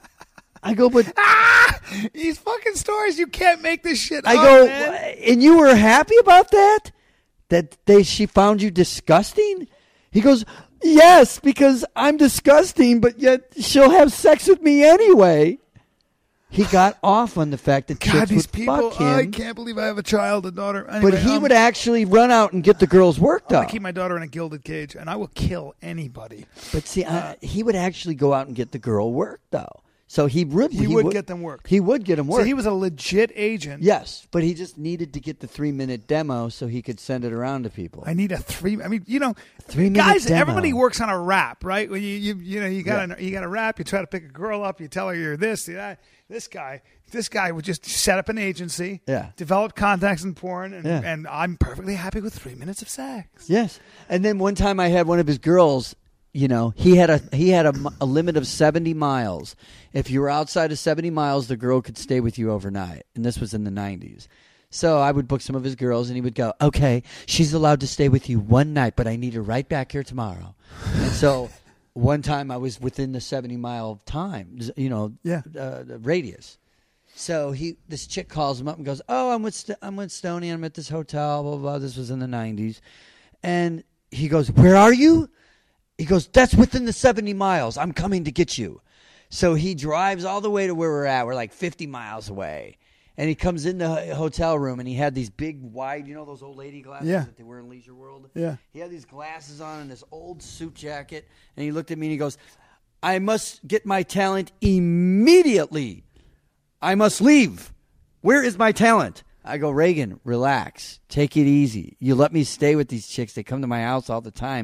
I go, but Ah! These fucking stories, you can't make this shit I up, go, man. and you were happy about that? That they she found you disgusting? He goes, yes, because I'm disgusting, but yet she'll have sex with me anyway. He got off on the fact that God, chicks these would people, fuck I him, can't believe I have a child, a daughter. Anyway, but he um, would actually run out and get the girls worked I up. keep my daughter in a gilded cage, and I will kill anybody. But see, I, he would actually go out and get the girl worked, though. So he would. He, would get them work. He would get them work. So he was a legit agent. Yes, but he just needed to get the three-minute demo so he could send it around to people. I need a three. I mean, you know, Three-minute guys. demo. Everybody works on a rap, right? When you you you know you got a you got a rap. You try to pick a girl up. You tell her you're this, you're that. This guy, this guy would just set up an agency. Yeah. Develop contacts in porn, and, Yeah. and I'm perfectly happy with three minutes of sex. Yes, and then one time I had one of his girls. You know, he had a he had a, m- a limit of seventy miles. If you were outside of seventy miles, the girl could stay with you overnight. And this was in the nineties. So I would book some of his girls, and he would go, okay, she's allowed to stay with you one night, but I need her right back here tomorrow. And so one time I was within the seventy-mile time, you know, Yeah. uh, the radius. So he, this chick calls him up and goes, oh, I'm with, St- I'm with Stoney. I'm at this hotel, blah, blah, blah. This was in the nineties. And he goes, where are you? He goes, that's within the seventy miles. I'm coming to get you. So he drives all the way to where we're at. We're like fifty miles away. And he comes in the ho- hotel room, and he had these big, wide, you know those old lady glasses Yeah. that they wear in Leisure World? Yeah. He had these glasses on and this old suit jacket. And he looked at me, and he goes, I must get my talent immediately. I must leave. Where is my talent? I go, Reagan, relax. Take it easy. You let me stay with these chicks. They come to my house all the time.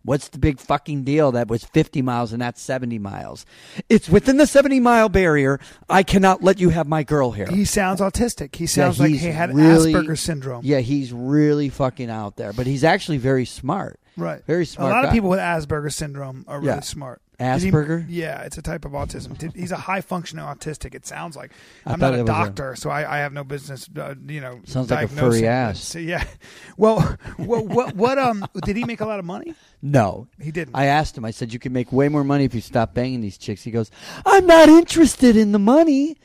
What's the big fucking deal that was fifty miles and not seventy miles? It's within the seventy mile barrier. I cannot let you have my girl here. He sounds autistic. He sounds Yeah, like he's he had really- Asperger's syndrome. Yeah, he's really fucking out there. But he's actually very smart. Right. Very smart A lot guy. of people with Asperger's syndrome are really Yeah. smart. Is he- Asperger? yeah, it's a type of autism. He's a high-functioning autistic, it sounds like. I I'm thought not a it was a- doctor, so I, I have no business, uh, you know, Sounds like a diagnosing furry it. ass. So, yeah. Well, what, what, what, um, did he make a lot of money? No. He didn't. I asked him, I said, you can make way more money if you stop banging these chicks. He goes, I'm not interested in the money.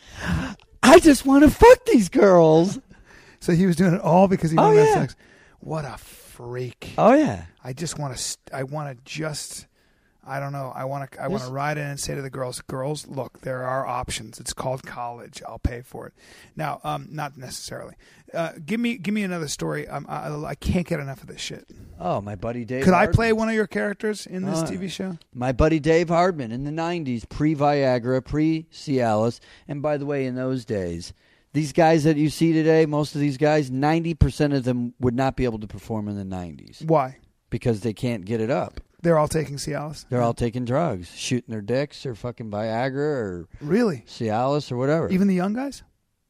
I just want to fuck these girls. So he was doing it all because he Oh, wanted to have yeah. sex. What a freak. Oh, yeah. I just want to, st- I want to just... I don't know. I want to. I want to This- ride in and say to the girls, "Girls, look, there are options. It's called college. I'll pay for it." Now, um, not necessarily. Uh, give me, give me another story. Um, I, I can't get enough of this shit. Oh, my buddy Dave Could I Hardman. play one of your characters in this Uh, T V show? My buddy Dave Hardman in the nineties, pre-Viagra, pre-Cialis. And by the way, in those days, these guys that you see today, most of these guys, ninety percent of them would not be able to perform in the nineties Why? because they can't get it up. They're all taking Cialis. They're all taking drugs, shooting their dicks or fucking Viagra or Really? Cialis or whatever. Even the young guys?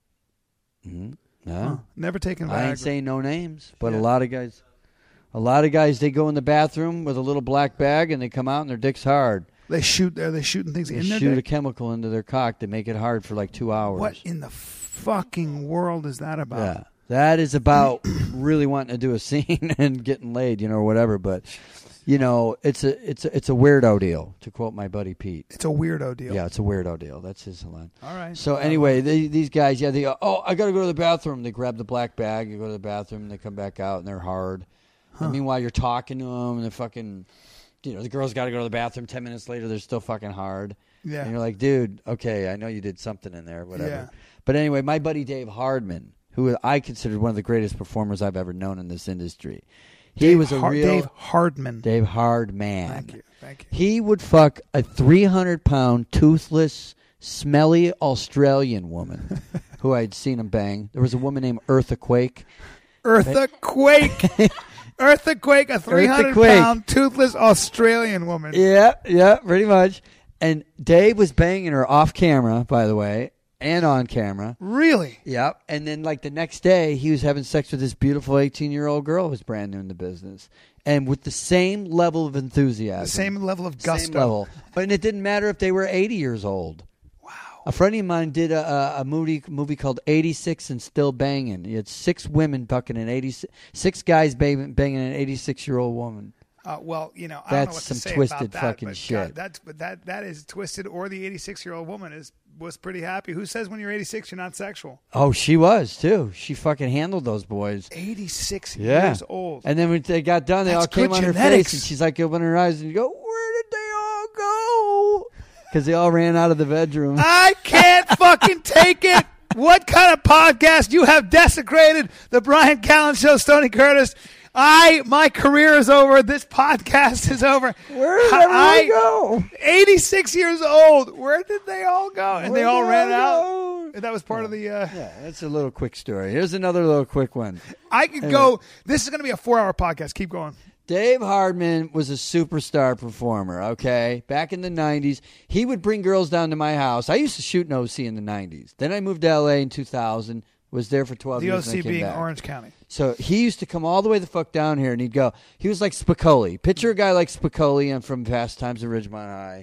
Mhm. No. Huh. Never taken Viagra. I ain't saying no names, but Yeah. a lot of guys, a lot of guys, they go in the bathroom with a little black bag and they come out and their dick's hard. They shoot. Are they shooting things They in their shoot a dick? chemical into their cock to make it hard for like two hours. What in the fucking world is that about? Yeah, that is about really wanting to do a scene and getting laid, you know, or whatever. But you know, it's a it's a, it's a weirdo deal, to quote my buddy Pete. It's a weirdo deal. Yeah, it's a weirdo deal. That's his line. All right. So anyway, they, these guys, yeah, they go, oh, I got to go to the bathroom. They grab the black bag, you go to the bathroom, and they come back out, and they're hard. And meanwhile, you're talking to them, and they're fucking, you know, the girl's got to go to the bathroom. Ten minutes later, they're still fucking hard. Yeah. And you're like, dude, okay, I know you did something in there, whatever. Yeah. But anyway, my buddy Dave Hardman, who I considered one of the greatest performers I've ever known in this industry, he Dave was a Har- real Dave Hardman. Dave Hardman. Thank you. Thank you. He would fuck a three hundred pound, toothless, smelly Australian woman who I'd seen him bang. There was a woman named Eartha Quake. Eartha Quake. Eartha Quake, a three hundred pound, toothless Australian woman. Yeah, yeah, pretty much. And Dave was banging her off camera, by the way, and on camera. Really? Yep. And then, like, the next day, he was having sex with this beautiful eighteen-year-old girl who was brand new in the business. And with the same level of enthusiasm. The same level of gusto. Same level. But it didn't matter if they were eighty years old. Wow. A friend of mine did a, a, a movie movie called eighty-six and Still Banging. He had six women fucking an eighty-six, six guys banging, banging an eighty-six-year-old woman. Uh, well, you know, I That's don't know what some to say twisted about that, fucking but shit. God, that's but that that is twisted. Or the eighty-six-year-old woman is was pretty happy. Who says when you're eighty-six you're not sexual? Oh, she was, too. She fucking handled those boys. eighty-six Yeah. years old. And then when they got done, they That's all came good on her genetics. face, and she's like opening her eyes, and you go, where did they all go? Because they all ran out of the bedroom. I can't fucking take it. What kind of podcast? You have desecrated the Brian Callen Show, Stoney Curtis. I, my career is over. This podcast is over. Where did everyone I- go? eighty-six years old. Where did they all go? And Where they all did ran they out. go? That was part of the. Uh, Yeah, that's a little quick story. Here's another little quick one. I could go. This is going to be a four-hour podcast. Keep going. Dave Hardman was a superstar performer, okay? Back in the nineties, he would bring girls down to my house. I used to shoot in O C in the nineties. Then I moved to L A in two thousand, was there for twelve The years. O and C I came being back. Orange County. So he used to come all the way the fuck down here, and he'd go. He was like Spicoli. Picture a guy like Spicoli and from Fast Times at Ridgemont High.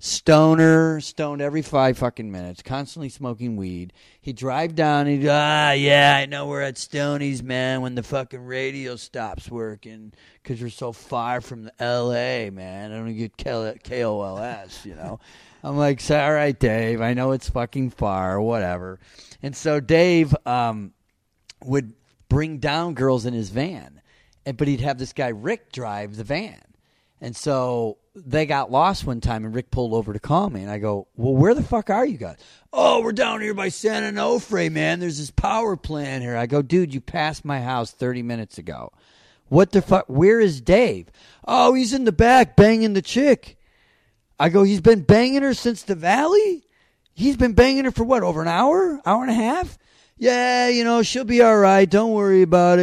Stoner, stoned every five fucking minutes, constantly smoking weed. He'd drive down, he'd go, ah, yeah, I know we're at Stoney's, man, when the fucking radio stops working because you're so far from the L A, man. I don't get K O L S, you know. I'm like, so, all right, Dave, I know it's fucking far, whatever. And so Dave um, would bring down girls in his van, and but he'd have this guy, Rick, drive the van. And so they got lost one time, and Rick pulled over to call me. And I go, well, where the fuck are you guys? Oh, we're down here by San Onofre, man. There's this power plant here. I go, dude, you passed my house thirty minutes ago. What the fuck? Where is Dave? Oh, he's in the back banging the chick. I go, he's been banging her since the Valley? He's been banging her for what, over an hour? Hour and a half? Yeah, you know, she'll be all right. Don't worry about it.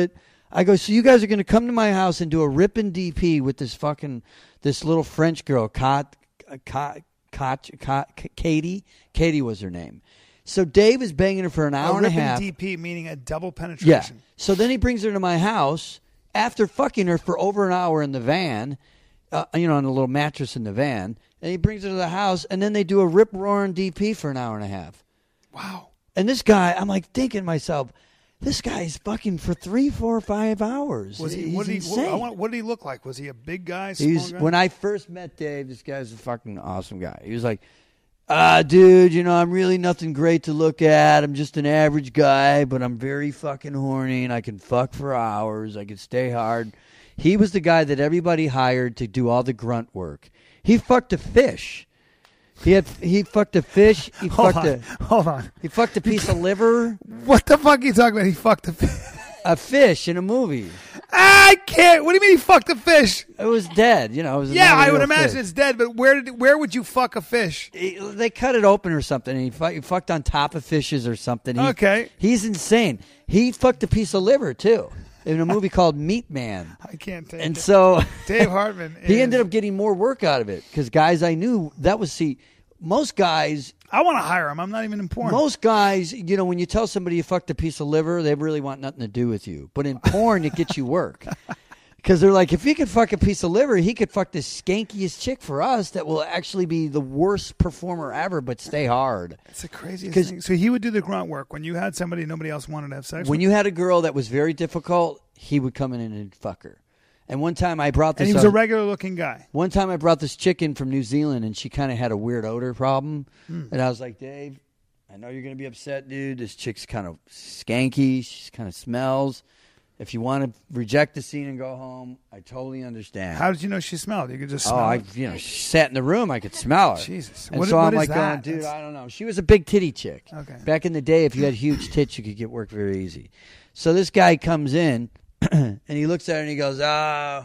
I go, so you guys are going to come to my house and do a ripping D P with this fucking, this little French girl, Kat, Kat, Kat, Kat, Katie? Katie was her name. So Dave is banging her for an hour a and a ripping half. D P meaning a double penetration. Yeah. So then he brings her to my house after fucking her for over an hour in the van, uh, you know, on a little mattress in the van. And he brings her to the house, and then they do a rip-roaring D P for an hour and a half. Wow. And this guy, I'm like thinking to myself, this guy's fucking for three, four, five hours. Was he? He's What did he? insane. What, I want, what did he look like? Was he a big guy? Small He's, guy? when I first met Dave, this guy's a fucking awesome guy. He was like, ah, dude, you know, I'm really nothing great to look at. I'm just an average guy, but I'm very fucking horny, and I can fuck for hours. I can stay hard. He was the guy that everybody hired to do all the grunt work. He fucked a fish. He had he fucked a fish. He hold fucked on. a Hold on. he fucked a piece of liver. What the fuck are you talking about? He fucked a fish. A fish in a movie. I can't. What do you mean he fucked a fish? It was dead. You know. It was Yeah, not a I would real imagine fish. it's dead. But where did? Where would you fuck a fish? He- They cut it open or something. And he, fu- he fucked on top of fishes or something. He- Okay. He's insane. He fucked a piece of liver too in a movie called Meat Man. I can't take And it. so Dave Hartman. he is- ended up getting more work out of it because guys I knew that was see most guys. I want to hire him. I'm not even in porn. Most guys, you know, when you tell somebody you fucked a piece of liver, they really want nothing to do with you. But in porn, it gets you work. Because they're like, if he could fuck a piece of liver, he could fuck the skankiest chick for us that will actually be the worst performer ever, but stay hard. It's the craziest 'Cause- thing. So he would do the grunt work when you had somebody nobody else wanted to have sex When with. you had a girl that was very difficult, he would come in and fuck her. And one time I brought this And he was up- a regular looking guy. One time I brought this chick in from New Zealand, and she kind of had a weird odor problem. Hmm. And I was like, Dave, I know you're going to be upset, dude. This chick's kind of skanky. She kind of smells. If you want to reject the scene and go home, I totally understand. How did you know she smelled? You could just oh, smell I, it. you know, she sat in the room. I could smell her. Jesus. And What- so what I'm is like that? going, dude, That's- I don't know. She was a big titty chick. Okay. Back in the day, if you had huge tits, you could get work very easy. So this guy comes in, and he looks at her and he goes, oh,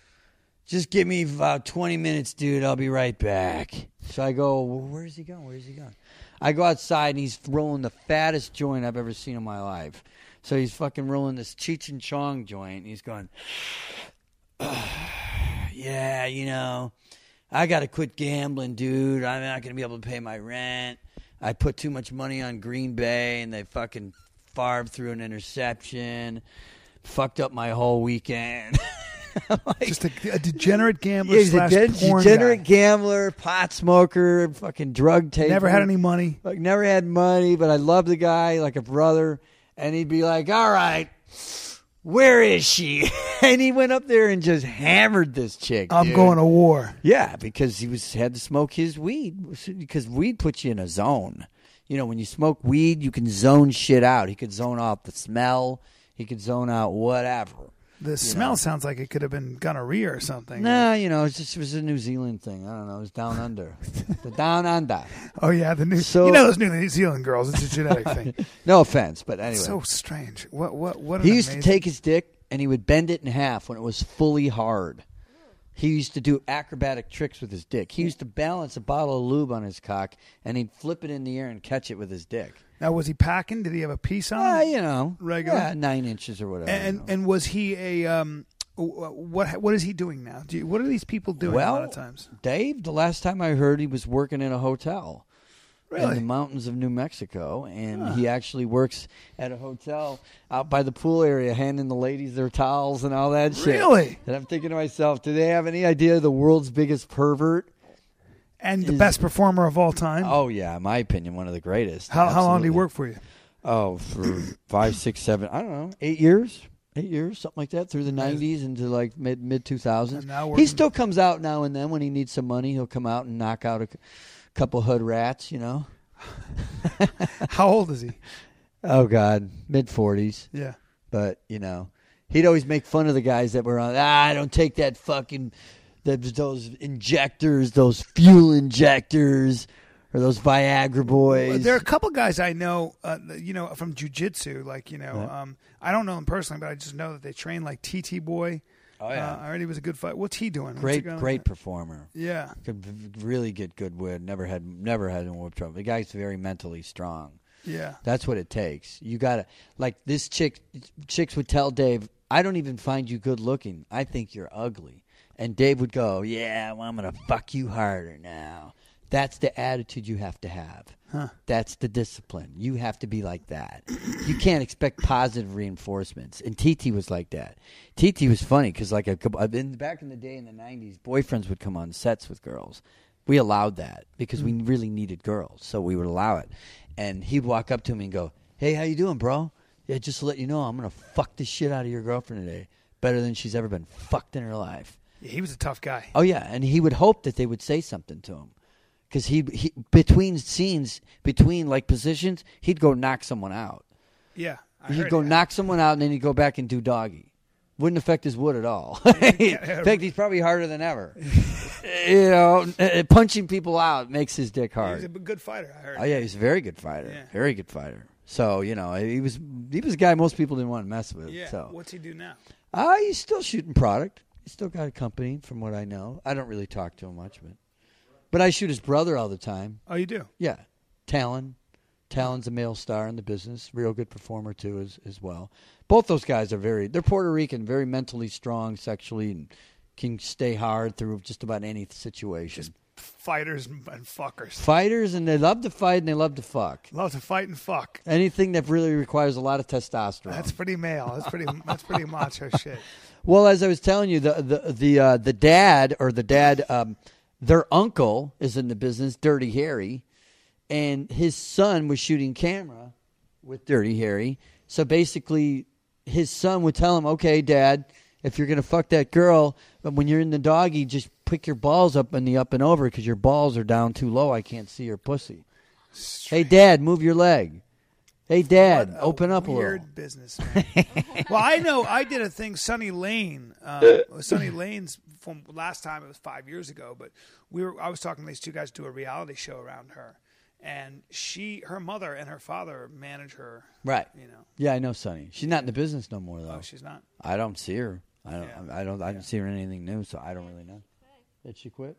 just give me about twenty minutes, dude. I'll be right back. So I go, well, where's he going? Where's he going? I go outside, and he's rolling the fattest joint I've ever seen in my life. So he's fucking rolling this Cheech and Chong joint, and he's going, yeah, you know, I got to quit gambling, dude. I'm not going to be able to pay my rent. I put too much money on Green Bay, and they fucking farmed through an interception. Fucked up my whole weekend. I'm like, Just a, a degenerate gambler yeah, he's a slash de- porn degenerate guy. gambler, pot smoker, fucking drug taker. Never had any money. Like, never had money, but I love the guy like a brother. And he'd be like, all right, where is she? And he went up there and just hammered this chick. I'm dude. going to war. Yeah, because he was had to smoke his weed. Because weed puts you in a zone. You know, when you smoke weed, you can zone shit out. He could zone out the smell. He could zone out whatever. The smell know. sounds like it could have been gonorrhea or something. Nah, you know, it's just, it was a New Zealand thing. I don't know. It was down under. The down under. Oh yeah, the new. So- you know those New Zealand girls. It's a genetic thing. No offense, but anyway. So strange. What? What? What? An He used amazing- to take his dick and he would bend it in half when it was fully hard. He used to do acrobatic tricks with his dick. He used to balance a bottle of lube on his cock and he'd flip it in the air and catch it with his dick. Now, was he packing? Did he have a piece on? Ah, him? you know, Regular? yeah, nine inches or whatever. And you know. and was he a um? What what is he doing now? Do you, what are these people doing a lot well, of times? Dave, the last time I heard, he was working in a hotel. In Really? the mountains of New Mexico, and he actually works at a hotel out by the pool area, handing the ladies their towels and all that shit. Really? And I'm thinking to myself, do they have any idea the world's biggest pervert? And the is- best performer of all time. Oh yeah, in my opinion, one of the greatest. how how long did he Absolutely. work for you? Oh, for five, six, seven, I don't know, eight years, eight years, something like that, through the nineties into like mid mid two thousands. And now He working- still comes out now and then when he needs some money. He'll come out and knock out a c- couple hood rats, you know. How old is he? Oh God, mid forties. Yeah. But you know, he'd always make fun of the guys that were on. Ah, I don't take that fucking that, those injectors, those fuel injectors, or those Viagra boys. There are a couple guys I know, uh, you know, from jiu-jitsu. Like, you know, Yeah. um, I don't know them personally, but I just know that they train like T T Boy. Oh, yeah. Uh, I heard he was a good fight. What's he doing? What's great, he going great on? performer. Yeah. Could v- really get good wood. Never had, never had any trouble. The guy's very mentally strong. Yeah. That's what it takes. You gotta like this chick. Chicks would tell Dave, I don't even find you good looking. I think you're ugly. And Dave would go, yeah, well, I'm going to fuck you harder now. That's the attitude you have to have. Huh. That's the discipline. You have to be like that. You can't expect positive reinforcements. And T T was like that. T T was funny because like a couple, in, back in the day in the nineties, boyfriends would come on sets with girls. We allowed that because we really needed girls, so we would allow it. And he'd walk up to me and go, hey, how you doing, bro? Yeah, just to let you know, I'm going to fuck the shit out of your girlfriend today. Better than she's ever been fucked in her life. Yeah, he was a tough guy. Oh, yeah, and he would hope that they would say something to him. Because he, he, between scenes, between, like, positions, he'd go knock someone out. Yeah, I He'd heard go that. knock someone out, and then he'd go back and do doggy. Wouldn't affect his wood at all. In fact, he's probably harder than ever. You know, uh, punching people out makes his dick He was hard. a good fighter, I heard. Oh, yeah, he's a very good fighter. Yeah. Very good fighter. So, you know, he was he was a guy most people didn't want to mess with. Yeah, So. what's he do now? Uh, he's still shooting product. He's still got a company, from what I know. I don't really talk to him much, but but I shoot his brother all the time. Oh, you do? Yeah, Talon. Talon's a male star in the business, real good performer too, as as well. Both those guys are very. They're Puerto Rican, very mentally strong, sexually, and can stay hard through just about any situation. Just fighters and fuckers. Fighters, and they love to fight and they love to fuck. Love to fight and fuck. Anything that really requires a lot of testosterone. That's pretty male. That's pretty. That's pretty macho shit. Well, as I was telling you, the the the uh, the dad or the dad, um, their uncle is in the business, Dirty Harry, and his son was shooting camera with Dirty Harry. So basically, his son would tell him, "Okay, Dad, if you're gonna fuck that girl, but when you're in the doggy, just pick your balls up in the up and over because your balls are down too low. I can't see your pussy. Hey, Dad, move your leg. Hey, Dad, What a open up a little." Weird business, man. Well, I know I did a thing. Sonny Lane, uh, Sonny Lane's from last time. It was five years ago, but we were. I was talking to these two guys do a reality show around her, and she, her mother, and her father manage her. Right. You know. Yeah, I know Sonny. She's not in the business no more, though. Oh, she's not. I don't see her. I don't. Yeah. I don't. I don't see her in anything new, so I don't really know. Did she quit?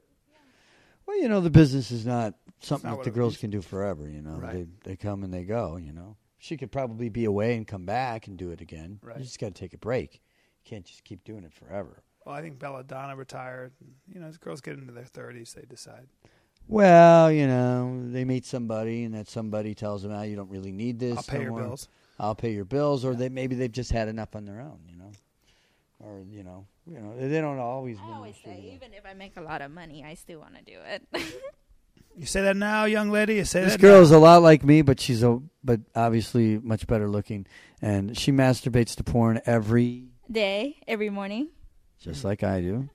Well, you know, the business is not something not that what the it girls used- can do forever. You know, Right. they they come and they go. You know, she could probably be away and come back and do it again. Right. You just got to take a break. You can't just keep doing it forever. Well, I think Belladonna retired. You know, as girls get into their thirties, they decide. Well, you know, they meet somebody, and that somebody tells them, "Ah, you don't really need this. I'll pay no your more. bills. I'll pay your bills," or they maybe they've just had enough on their own. You know, or you know, you know, they don't always. I always say, even if I make a lot of money, I still want to do it. You say that now, young lady. You say This that girl now. is a lot like me, but she's a but obviously much better looking, and she masturbates to porn every Day, every morning. just like I do.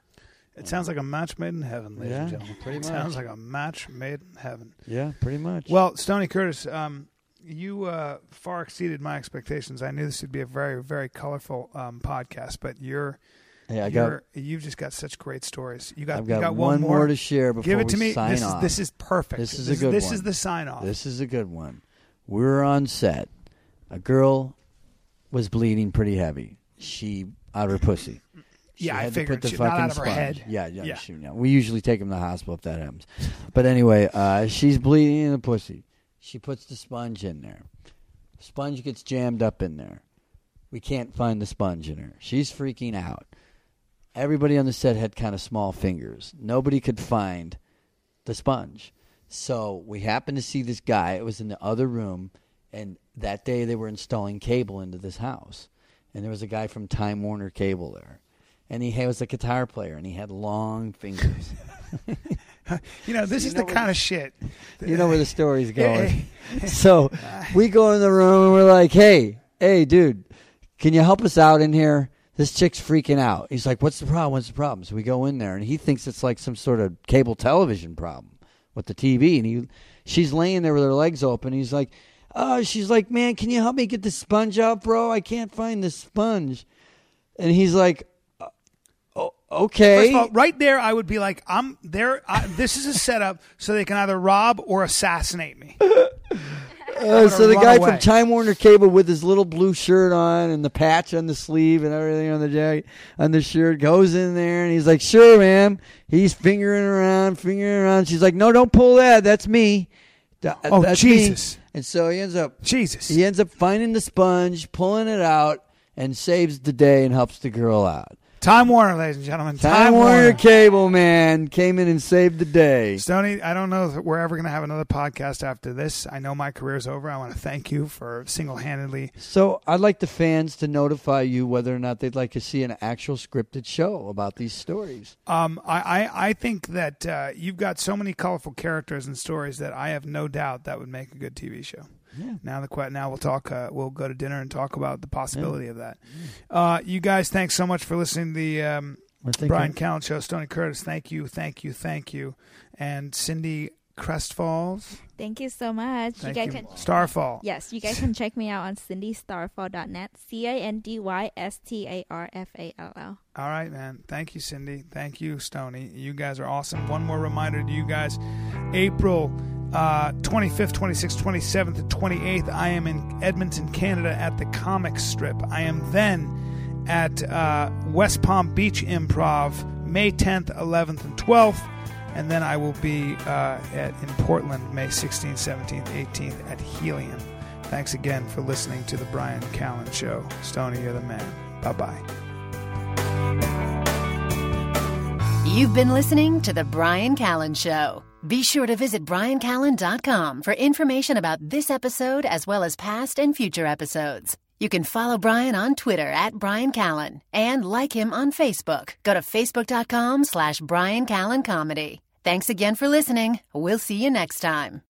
It sounds like a match made in heaven, ladies and Yeah, gentlemen. pretty It much. sounds like a match made in heaven. Yeah, pretty much. Well, Stoney Curtis, um, you uh, far exceeded my expectations. I knew this would be a very, very colorful um, podcast, but you're, hey, I got you're you've just got such great stories. You got, I've you got, got one more. more to share before Give it to we me. sign This is, off. this is perfect. This is a good This one. is the sign off. This is a good one. We were on set. A girl was bleeding pretty heavy. She out of her pussy. She Yeah, I had to figured put the she- not fucking out of her sponge. head. Yeah, yeah. Yeah. She, yeah. We usually take them to the hospital if that happens. But anyway, uh, she's bleeding in the pussy. She puts the sponge in there. Sponge gets jammed up in there. We can't find the sponge in her. She's freaking out. Everybody on the set had kind of small fingers. Nobody could find the sponge. So we happened to see this guy. It was in the other room. And that day they were installing cable into this house. And there was a guy from Time Warner Cable there. And he was a guitar player, and he had long fingers. You know, this You is know the where kind the- of shit. You know where the story's going. So we go in the room, and we're like, hey, hey, dude, can you help us out in here? This chick's freaking out. He's like, what's the problem? What's the problem? So we go in there, and he thinks it's like some sort of cable television problem with the T V. And he, she's laying there with her legs open. He's like, oh, she's like, man, can you help me get the sponge out, bro? I can't find the sponge. And he's like, oh, okay. First of all, right there, I would be like, "I'm there. I, this is a setup so they can either rob or assassinate me." Uh, so the run guy away. from Time Warner Cable with his little blue shirt on and the patch on the sleeve and everything on the jacket on the shirt goes in there and he's like, "Sure, ma'am." He's fingering around, fingering around. She's like, "No, don't pull that. That's me." Th- Oh, that's me." Jesus. And so he ends up Jesus. he ends up finding the sponge, pulling it out, and saves the day and helps the girl out. Time Warner, ladies and gentlemen. Time, Time Warner, Warner Cable, man, came in and saved the day. Stoney, I don't know if we're ever going to have another podcast after this. I know my career's over. I want to thank you for single-handedly. So I'd like the fans to notify you whether or not they'd like to see an actual scripted show about these stories. Um, I, I, I think that uh, you've got so many colorful characters and stories that I have no doubt that would make a good T V show. Yeah. Now the now we'll talk. Uh, we'll go to dinner and talk about the possibility yeah. of that. Yeah. Uh, you guys, thanks so much for listening to the um, Brian Callen Show. Stoney Curtis, thank you, thank you, thank you, and Cindy Crestfalls. Thank you so much. Thank you guys you. can Starfall. Yes, you guys can check me out on cindy starfall dot net. C A N D Y S T A R F A L L. All right, man. Thank you, Cindy. Thank you, Stoney. You guys are awesome. One more reminder to you guys: April uh, twenty-fifth, twenty-sixth, twenty-seventh, and twenty-eighth. I am in Edmonton, Canada, at the Comic Strip. I am then at uh, West Palm Beach Improv, May tenth, eleventh, and twelfth. And then I will be uh, at, in Portland, May sixteenth, seventeenth, eighteenth at Helium. Thanks again for listening to the Brian Callen Show. Stoney, you're the man. Bye-bye. You've been listening to The Brian Callen Show. Be sure to visit brian callen dot com for information about this episode as well as past and future episodes. You can follow Brian on Twitter at Brian Callen and like him on Facebook. Go to facebook dot com slash Brian Callen Comedy. Thanks again for listening. We'll see you next time.